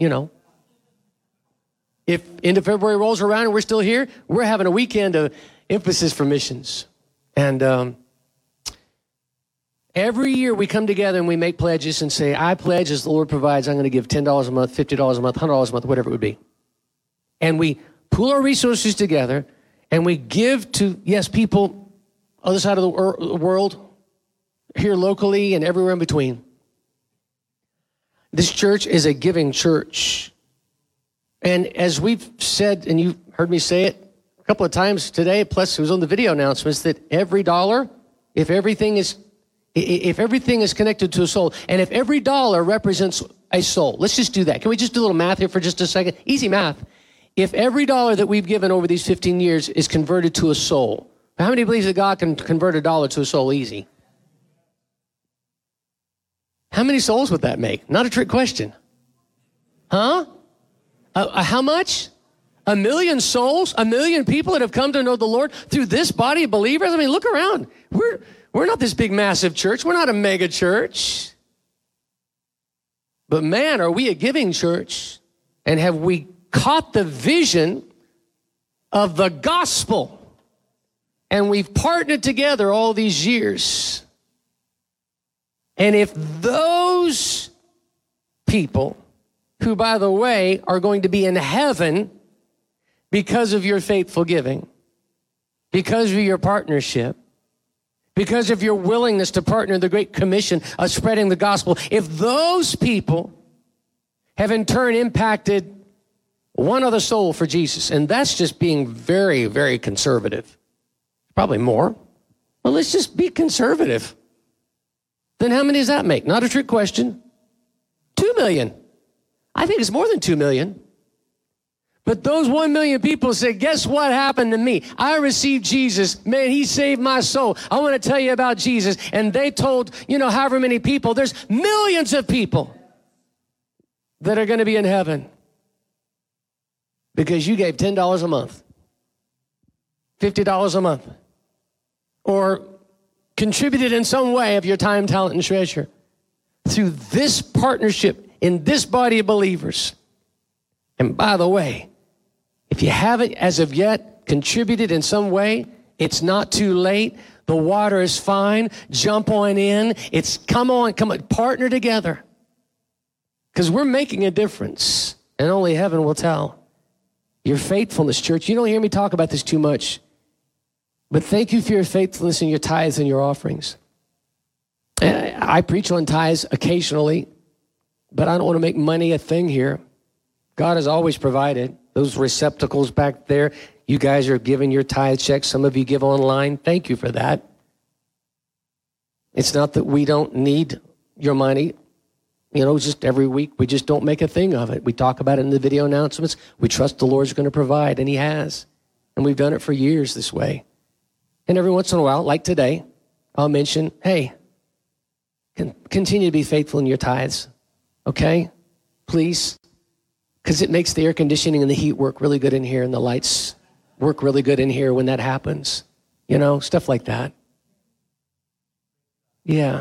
if into February rolls around and we're still here, we're having a weekend of emphasis for missions. And every year we come together and we make pledges and say, I pledge as the Lord provides, I'm going to give $10 a month, $50 a month, $100 a month, whatever it would be. And we pool our resources together and we give to, yes, people other side of the world, here locally and everywhere in between. This church is a giving church. And as we've said, and you heard me say it a couple of times today, plus it was on the video announcements, that every dollar, if everything is connected to a soul, and if every dollar represents a soul, let's just do that. Can we just do a little math here for just a second? Easy math. If every dollar that we've given over these 15 years is converted to a soul, how many believes that God can convert a dollar to a soul easy? How many souls would that make? Not a trick question. Huh? How much? 1 million souls? 1 million people that have come to know the Lord through this body of believers? I mean, look around. We're not this big, massive church. We're not a mega church. But man, are we a giving church? And have we caught the vision of the gospel? And we've partnered together all these years. And if those people, who, by the way, are going to be in heaven because of your faithful giving, because of your partnership, because of your willingness to partner in the Great Commission of spreading the gospel, if those people have in turn impacted one other soul for Jesus, and that's just being very, very conservative, probably more. Well, let's just be conservative. Then how many does that make? Not a trick question. 2 million. I think it's more than 2 million. But those 1 million people said, guess what happened to me? I received Jesus. Man, he saved my soul. I want to tell you about Jesus. And they told, however many people, there's millions of people that are going to be in heaven because you gave $10 a month, $50 a month, or contributed in some way of your time, talent, and treasure through this partnership in this body of believers. And by the way, if you haven't as of yet contributed in some way, it's not too late. The water is fine. Jump on in. Come on, partner together. Because we're making a difference, and only heaven will tell. Your faithfulness, church. You don't hear me talk about this too much. But thank you for your faithfulness and your tithes and your offerings. I preach on tithes occasionally, but I don't want to make money a thing here. God has always provided. Those receptacles back there, you guys are giving your tithe checks. Some of you give online. Thank you for that. It's not that we don't need your money. Just every week, we just don't make a thing of it. We talk about it in the video announcements. We trust the Lord's going to provide, and he has. And we've done it for years this way. And every once in a while, like today, I'll mention, hey, continue to be faithful in your tithes, okay? Please, because it makes the air conditioning and the heat work really good in here, and the lights work really good in here when that happens. Stuff like that. Yeah.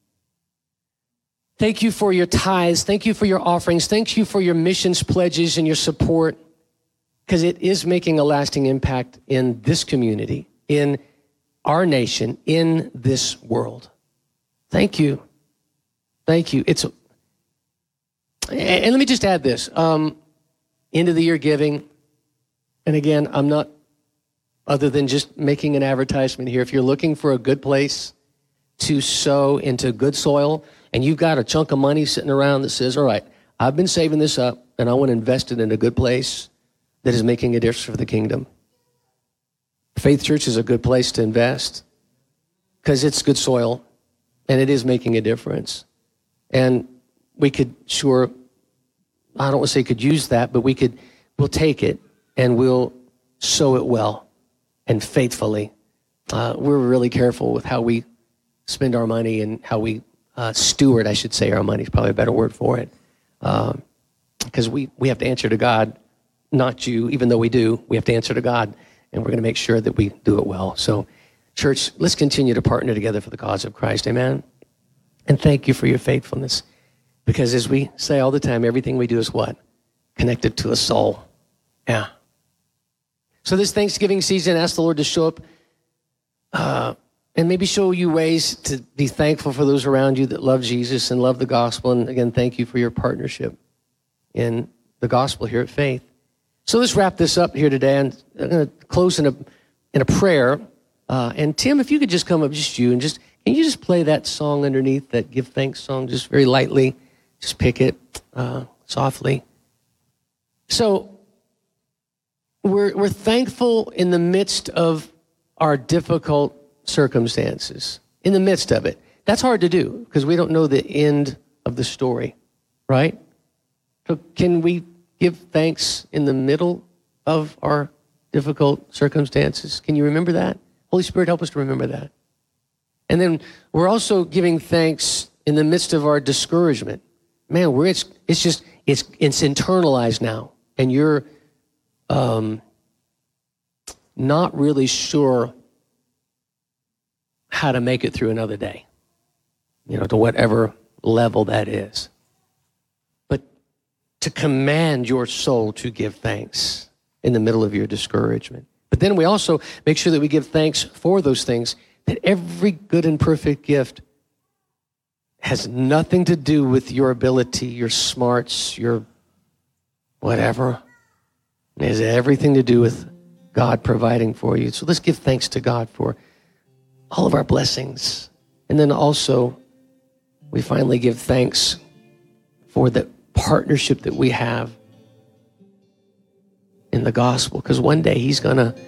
Thank you for your tithes. Thank you for your offerings. Thank you for your missions pledges and your support, because it is making a lasting impact in this community, in our nation, in this world. Thank you. Thank you. And let me just add this. End of the year giving. And again, I'm not, other than just making an advertisement here, if you're looking for a good place to sow into good soil, and you've got a chunk of money sitting around that says, all right, I've been saving this up, and I want to invest it in a good place that is making a difference for the kingdom. Faith Church is a good place to invest because it's good soil and it is making a difference. And we could I don't want to say could use that, but we'll take it and we'll sow it well and faithfully. We're really careful with how we spend our money and how we steward, I should say, our money is probably a better word for it. Because we have to answer to God, not you, even though we do, we have to answer to God. And we're going to make sure that we do it well. So, church, let's continue to partner together for the cause of Christ. Amen? And thank you for your faithfulness. Because as we say all the time, everything we do is what? Connected to a soul. Yeah. So this Thanksgiving season, ask the Lord to show up and maybe show you ways to be thankful for those around you that love Jesus and love the gospel. And again, thank you for your partnership in the gospel here at Faith. So let's wrap this up here today, and I'm going to close in a prayer. And Tim, if you could just come up, just you, and can you just play that song underneath, that Give Thanks song, just very lightly, Just pick it softly. So we're thankful in the midst of our difficult circumstances, in the midst of it. That's hard to do because we don't know the end of the story, right? So can we give thanks in the middle of our difficult circumstances? Can you remember that? Holy Spirit, help us to remember that. And then we're also giving thanks in the midst of our discouragement. Man, it's internalized now, and you're not really sure how to make it through another day, to whatever level that is. But to command your soul to give thanks in the middle of your discouragement. But then we also make sure that we give thanks for those things, that every good and perfect gift has nothing to do with your ability, your smarts, your whatever. It has everything to do with God providing for you. So let's give thanks to God for all of our blessings. And then also, we finally give thanks for the partnership that we have in the gospel. Because one day he's going to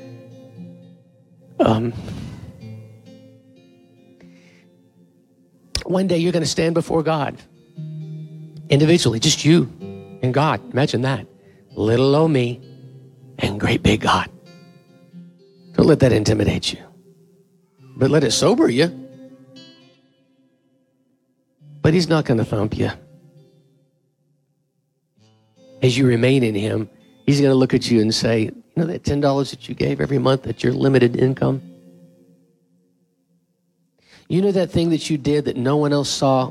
one day you're going to stand before God individually, just you and God. Imagine that. Little old me and great big God. Don't let that intimidate you, but let it sober you. But he's not going to thump you. As you remain in him, he's going to look at you and say, that $10 that you gave every month at your limited income? That thing that you did that no one else saw,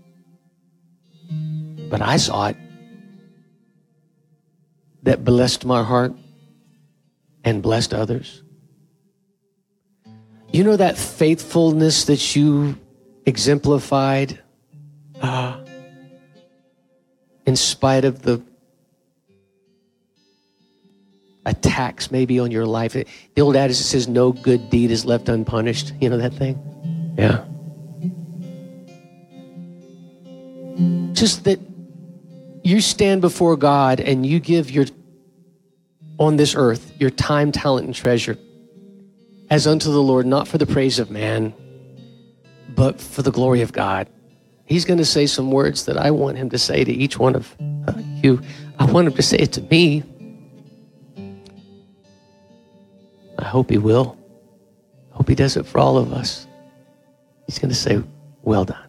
but I saw it, that blessed my heart and blessed others? That faithfulness that you exemplified in spite of the attacks maybe on your life. The old adage that says no good deed is left unpunished. You know that thing? Yeah. Just that you stand before God and you give on this earth, your time, talent, and treasure as unto the Lord, not for the praise of man, but for the glory of God. He's going to say some words that I want him to say to each one of you. I want him to say it to me. I hope he will. I hope he does it for all of us. He's going to say, well done.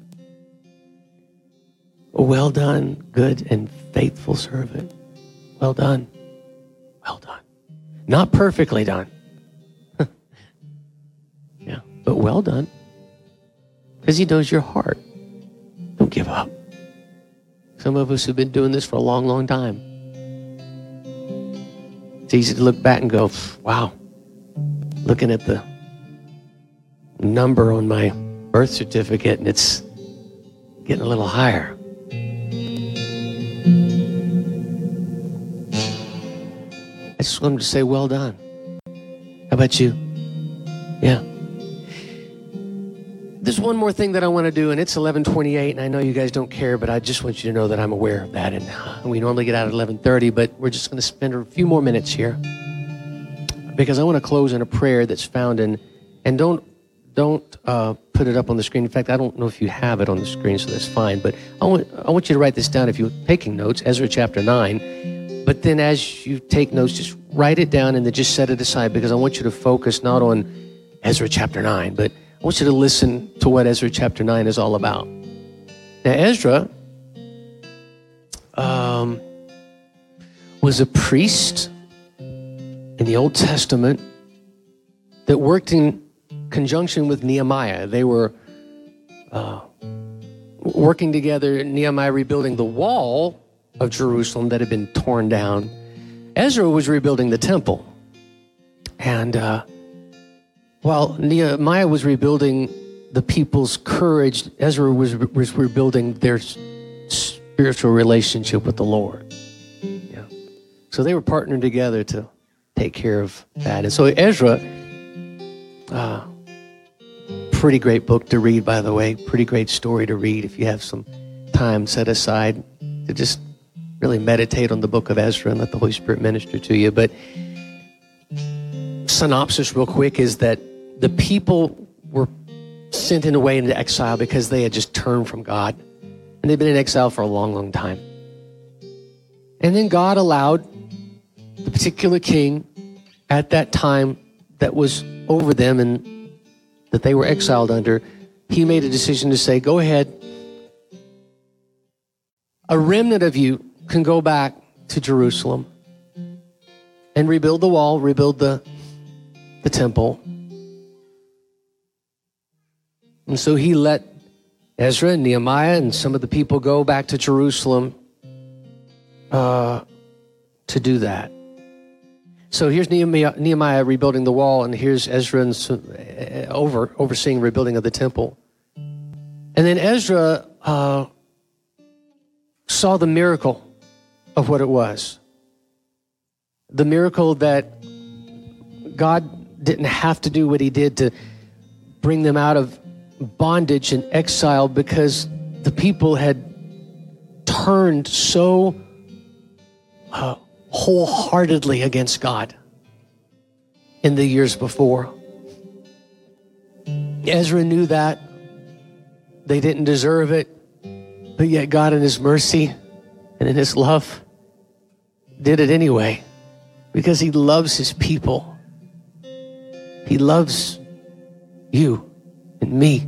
Well done, good and faithful servant. Well done. Well done. Not perfectly done. Yeah, but well done. Because he knows your heart. Don't give up. Some of us have been doing this for a long, long time. It's easy to look back and go, wow, looking at the number on my birth certificate and it's getting a little higher. I just want him to say, well done. How about you? Yeah. There's one more thing that I want to do, and it's 11:28, and I know you guys don't care, but I just want you to know that I'm aware of that. And we normally get out at 11:30, but we're just going to spend a few more minutes here because I want to close in a prayer that's found in, and don't put it up on the screen. In fact, I don't know if you have it on the screen, so that's fine. But I want you to write this down if you're taking notes, Ezra chapter 9. But then as you take notes, just write it down and then just set it aside because I want you to focus not on Ezra chapter 9, but I want you to listen to what Ezra chapter 9 is all about. Now, Ezra was a priest in the Old Testament that worked in conjunction with Nehemiah. They were working together, Nehemiah rebuilding the wall of Jerusalem that had been torn down. Ezra was rebuilding the temple. And while Nehemiah was rebuilding the people's courage, Ezra was rebuilding their spiritual relationship with the Lord. Yeah. So they were partnering together to take care of that. And so Ezra, pretty great book to read, by the way, pretty great story to read if you have some time time set aside to just really meditate on the book of Ezra and let the Holy Spirit minister to you. But synopsis real quick is that the people were sent away into exile because they had just turned from God. And they'd been in exile for a long, long time. And then God allowed the particular king at that time that was over them and that they were exiled under, he made a decision to say, go ahead. A remnant of you can go back to Jerusalem and rebuild the wall, rebuild the temple. And so he let Ezra and Nehemiah and some of the people go back to Jerusalem to do that. So here's Nehemiah rebuilding the wall, and here's Ezra overseeing rebuilding of the temple. And then Ezra saw the miracle of what it was. The miracle that God didn't have to do what he did to bring them out of bondage and exile, because the people had turned so wholeheartedly against God in the years before. Ezra knew that. They didn't deserve it, but yet God in his mercy and in his love did it anyway, because he loves his people. He loves you and me.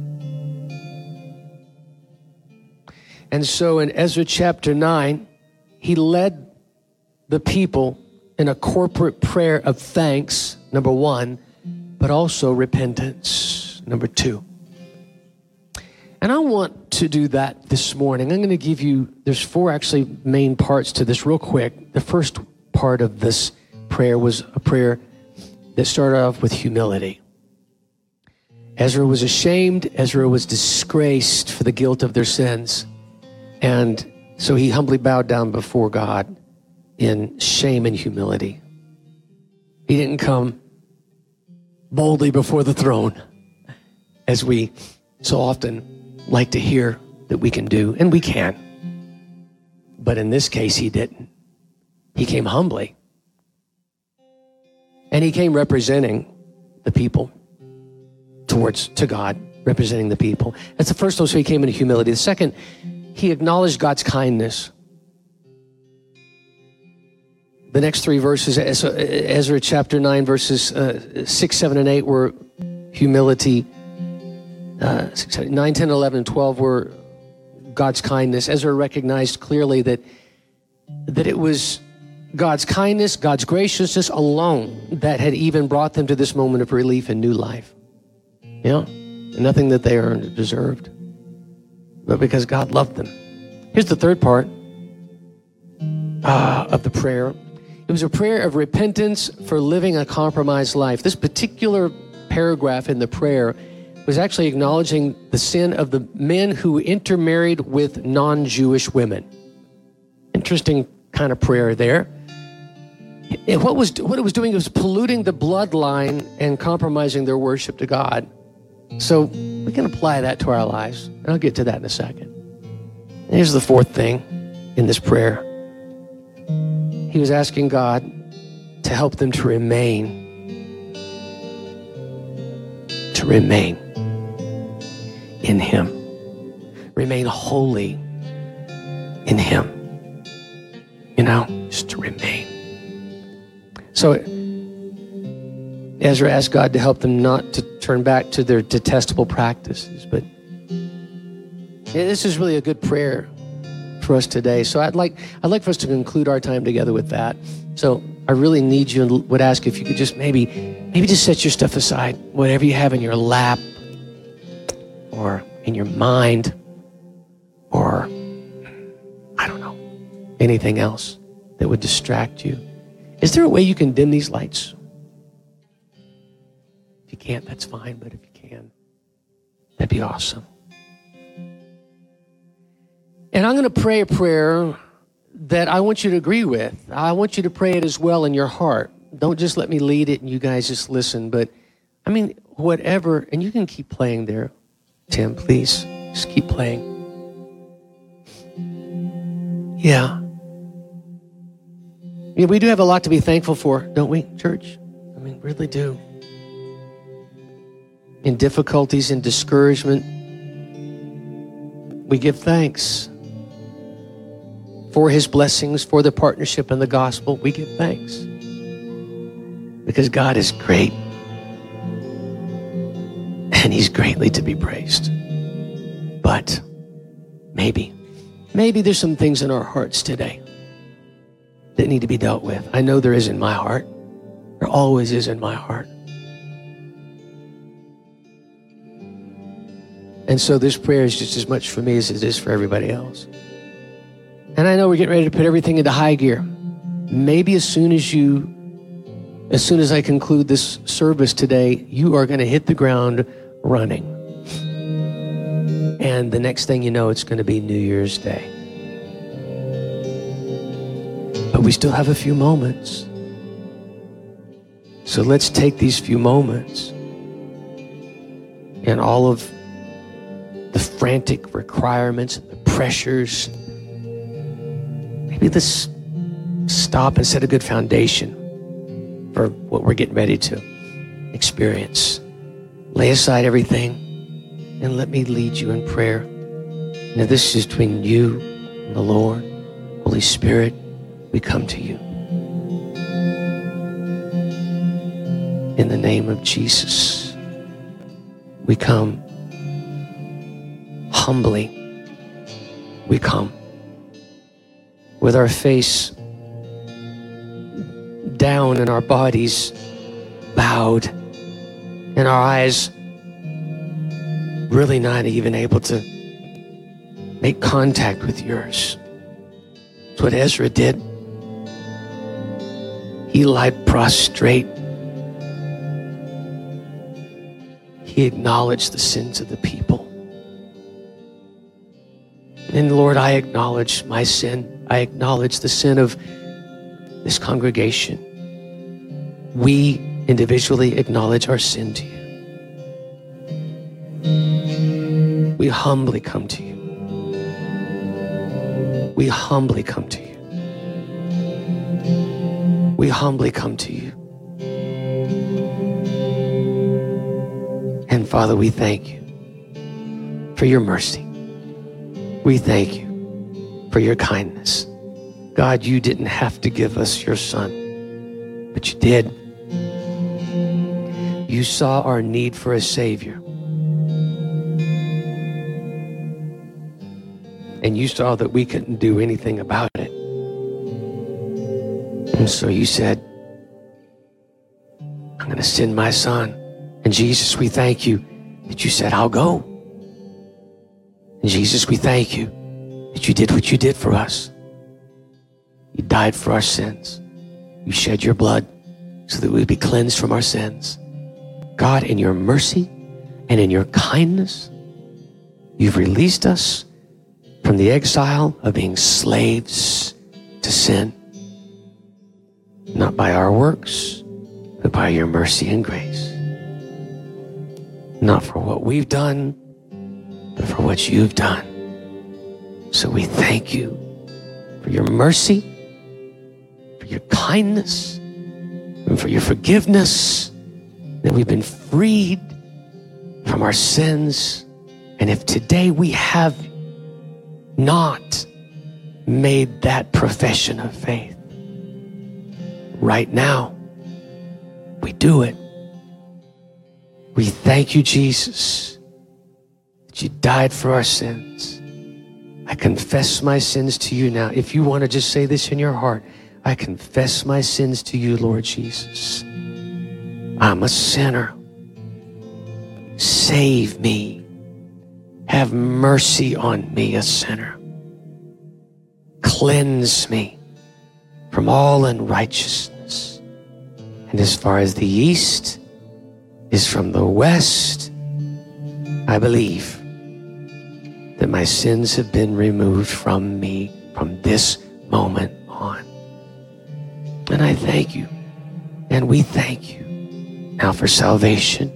And so in Ezra chapter 9, he led the people in a corporate prayer of thanks, number one, but also repentance, number two. And I want to do that this morning. I'm going to give you, there's four actually main parts to this real quick. The first part of this prayer was a prayer that started off with humility. Ezra was ashamed. Ezra was disgraced for the guilt of their sins. And so he humbly bowed down before God in shame and humility. He didn't come boldly before the throne, as we so often like to hear that we can do, and we can. But in this case, he didn't. He came humbly. And he came representing the people to God, representing the people. That's the first one, so he came in humility. The second, he acknowledged God's kindness. The next three verses, Ezra chapter 9, verses 6, 7, and 8 were humility. 9, 10, 11, and 12 were God's kindness. Ezra recognized clearly that it was God's kindness, God's graciousness alone that had even brought them to this moment of relief and new life. Yeah, nothing that they earned or deserved, but because God loved them. Here's the third part of the prayer. It was a prayer of repentance for living a compromised life. This particular paragraph in the prayer was actually acknowledging the sin of the men who intermarried with non-Jewish women. Interesting kind of prayer there. And what it was doing was polluting the bloodline and compromising their worship to God. So we can apply that to our lives, and I'll get to that in a second. And here's the fourth thing in this prayer. He was asking God to help them to remain in Him. Remain holy in Him. Just to remain. So Ezra asked God to help them not to turn back to their detestable practices. But this is really a good prayer for us today. So I'd like for us to conclude our time together with that. So I really need you and would ask if you could just maybe just set your stuff aside, whatever you have in your lap or in your mind or, I don't know, anything else that would distract you. Is there a way you can dim these lights? If you can't, that's fine, but if you can, that'd be awesome. And I'm going to pray a prayer that I want you to agree with. I want you to pray it as well in your heart. Don't just let me lead it and you guys just listen. But, whatever. And you can keep playing there, Tim, please. Just keep playing. Yeah. Yeah, we do have a lot to be thankful for, don't we, church? I mean, really do. In difficulties and discouragement, we give thanks. For his blessings, for the partnership in the gospel, we give thanks. Because God is great. And he's greatly to be praised. But maybe there's some things in our hearts today that need to be dealt with. I know there is in my heart. There always is in my heart. And so this prayer is just as much for me as it is for everybody else. And I know we're getting ready to put everything into high gear. Maybe as soon as I conclude this service today, you are going to hit the ground running. And the next thing you know, it's going to be New Year's Day. But we still have a few moments. So let's take these few moments and all of the frantic requirements and the pressures. Maybe let's stop and set a good foundation for what we're getting ready to experience. Lay aside everything and let me lead you in prayer. Now this is between you and the Lord. Holy Spirit, we come to you. In the name of Jesus, we come humbly. We come with our face down and our bodies bowed and our eyes really not even able to make contact with yours. That's what Ezra did. He lied prostrate. He acknowledged the sins of the people. And Lord, I acknowledge my sin. I acknowledge the sin of this congregation. We individually acknowledge our sin to you. We humbly come to you. We humbly come to you. We humbly come to you. And Father, we thank you for your mercy. We thank you for your kindness. God, you didn't have to give us your son, but you did. You saw our need for a Savior. And you saw that we couldn't do anything about it. And so you said, I'm going to send my son. And Jesus, we thank you that you said, I'll go. And Jesus, we thank you that you did what you did for us. You died for our sins. You shed your blood so that we'd be cleansed from our sins. God, in your mercy and in your kindness, you've released us from the exile of being slaves to sin. Not by our works, but by your mercy and grace. Not for what we've done, but for what you've done. So we thank you for your mercy, for your kindness, and for your forgiveness, that we've been freed from our sins. And if today we have not made that profession of faith, right now, we do it. We thank you, Jesus, that you died for our sins. I confess my sins to you now. If you want to just say this in your heart, I confess my sins to you, Lord Jesus. I'm a sinner. Save me. Have mercy on me, a sinner. Cleanse me from all unrighteousness. And as far as the east is from the west, I believe that my sins have been removed from me from this moment on. And I thank you, and we thank you now for salvation,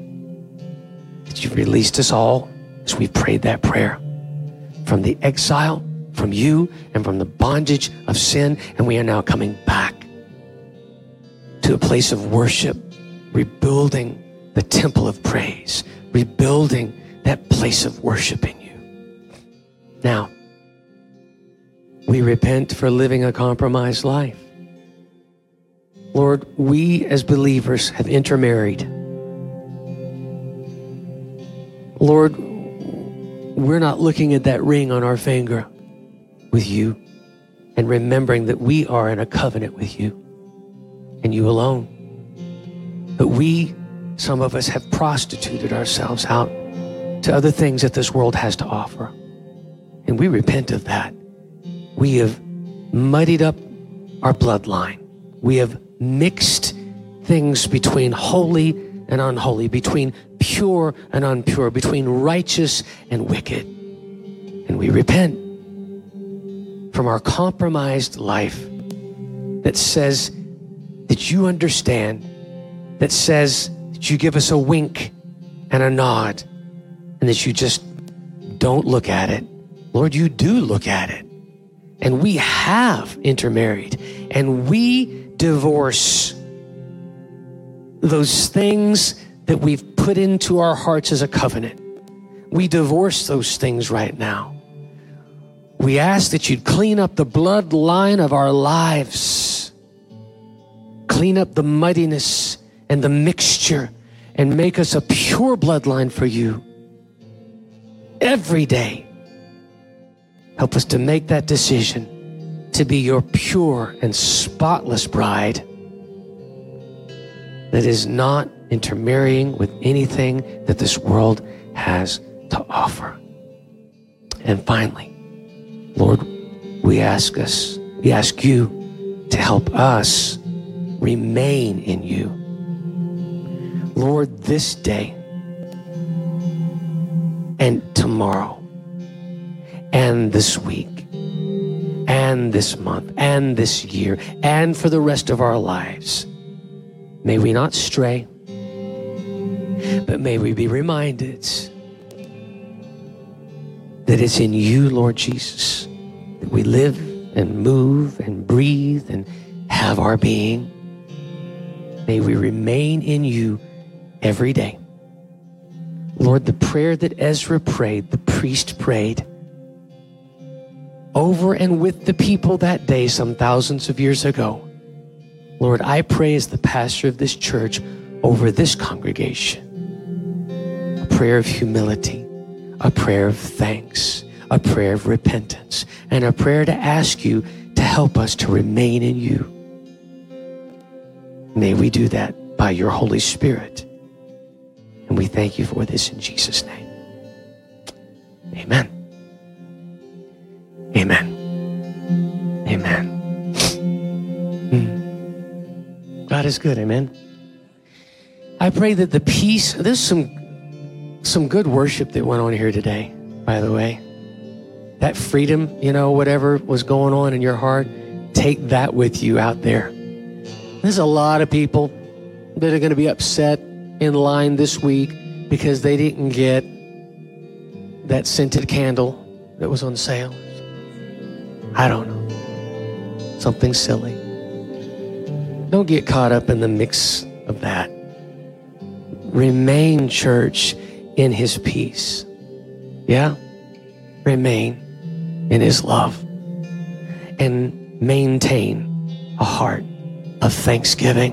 that you've released us all as we prayed that prayer from the exile, from you and from the bondage of sin, and we are now coming back to a place of worship, rebuilding the temple of praise, rebuilding that place of worship in you. Now, we repent for living a compromised life. Lord, we as believers have intermarried. Lord, we're not looking at that ring on our finger with you and remembering that we are in a covenant with you and you alone. But some of us have prostituted ourselves out to other things that this world has to offer. And we repent of that. We have muddied up our bloodline. We have mixed things between holy and unholy, between pure and impure, between righteous and wicked. And we repent from our compromised life that says that you understand, that says that you give us a wink and a nod, and that you just don't look at it. Lord, you do look at it. And we have intermarried, and we divorce those things that we've put into our hearts as a covenant. We divorce those things right now. We ask that you'd clean up the bloodline of our lives, clean up the muddiness and the mixture, and make us a pure bloodline for you every day. Help us to make that decision to be your pure and spotless bride that is not intermarrying with anything that this world has to offer. And finally, Lord, we ask you to help us remain in you. Lord, this day and tomorrow and this week and this month and this year and for the rest of our lives, may we not stray, but may we be reminded that it's in you, Lord Jesus, that we live and move and breathe and have our being. May we remain in you every day. Lord, the prayer that Ezra prayed, the priest prayed over and with the people that day, some thousands of years ago. Lord, I pray as the pastor of this church over this congregation, a prayer of humility, a prayer of thanks, a prayer of repentance, and a prayer to ask you to help us to remain in you. May we do that by your Holy Spirit. And we thank you for this in Jesus' name. Amen. Amen. Amen. God is good. Amen. I pray that the peace, there's some good worship that went on here today, by the way. That freedom, whatever was going on in your heart, take that with you out there. There's a lot of people that are going to be upset in line this week because they didn't get that scented candle that was on sale. I don't know. Something silly. Don't get caught up in the mix of that. Remain, church, in his peace. Yeah? Remain in his love. And maintain a heart of thanksgiving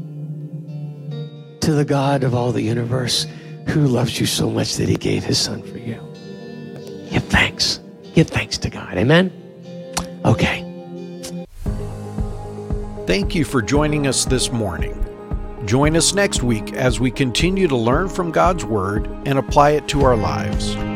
to the God of all the universe who loves you so much that he gave his son for you. Give thanks. Give thanks to God. Amen? Okay. Thank you for joining us this morning. Join us next week as we continue to learn from God's Word and apply it to our lives.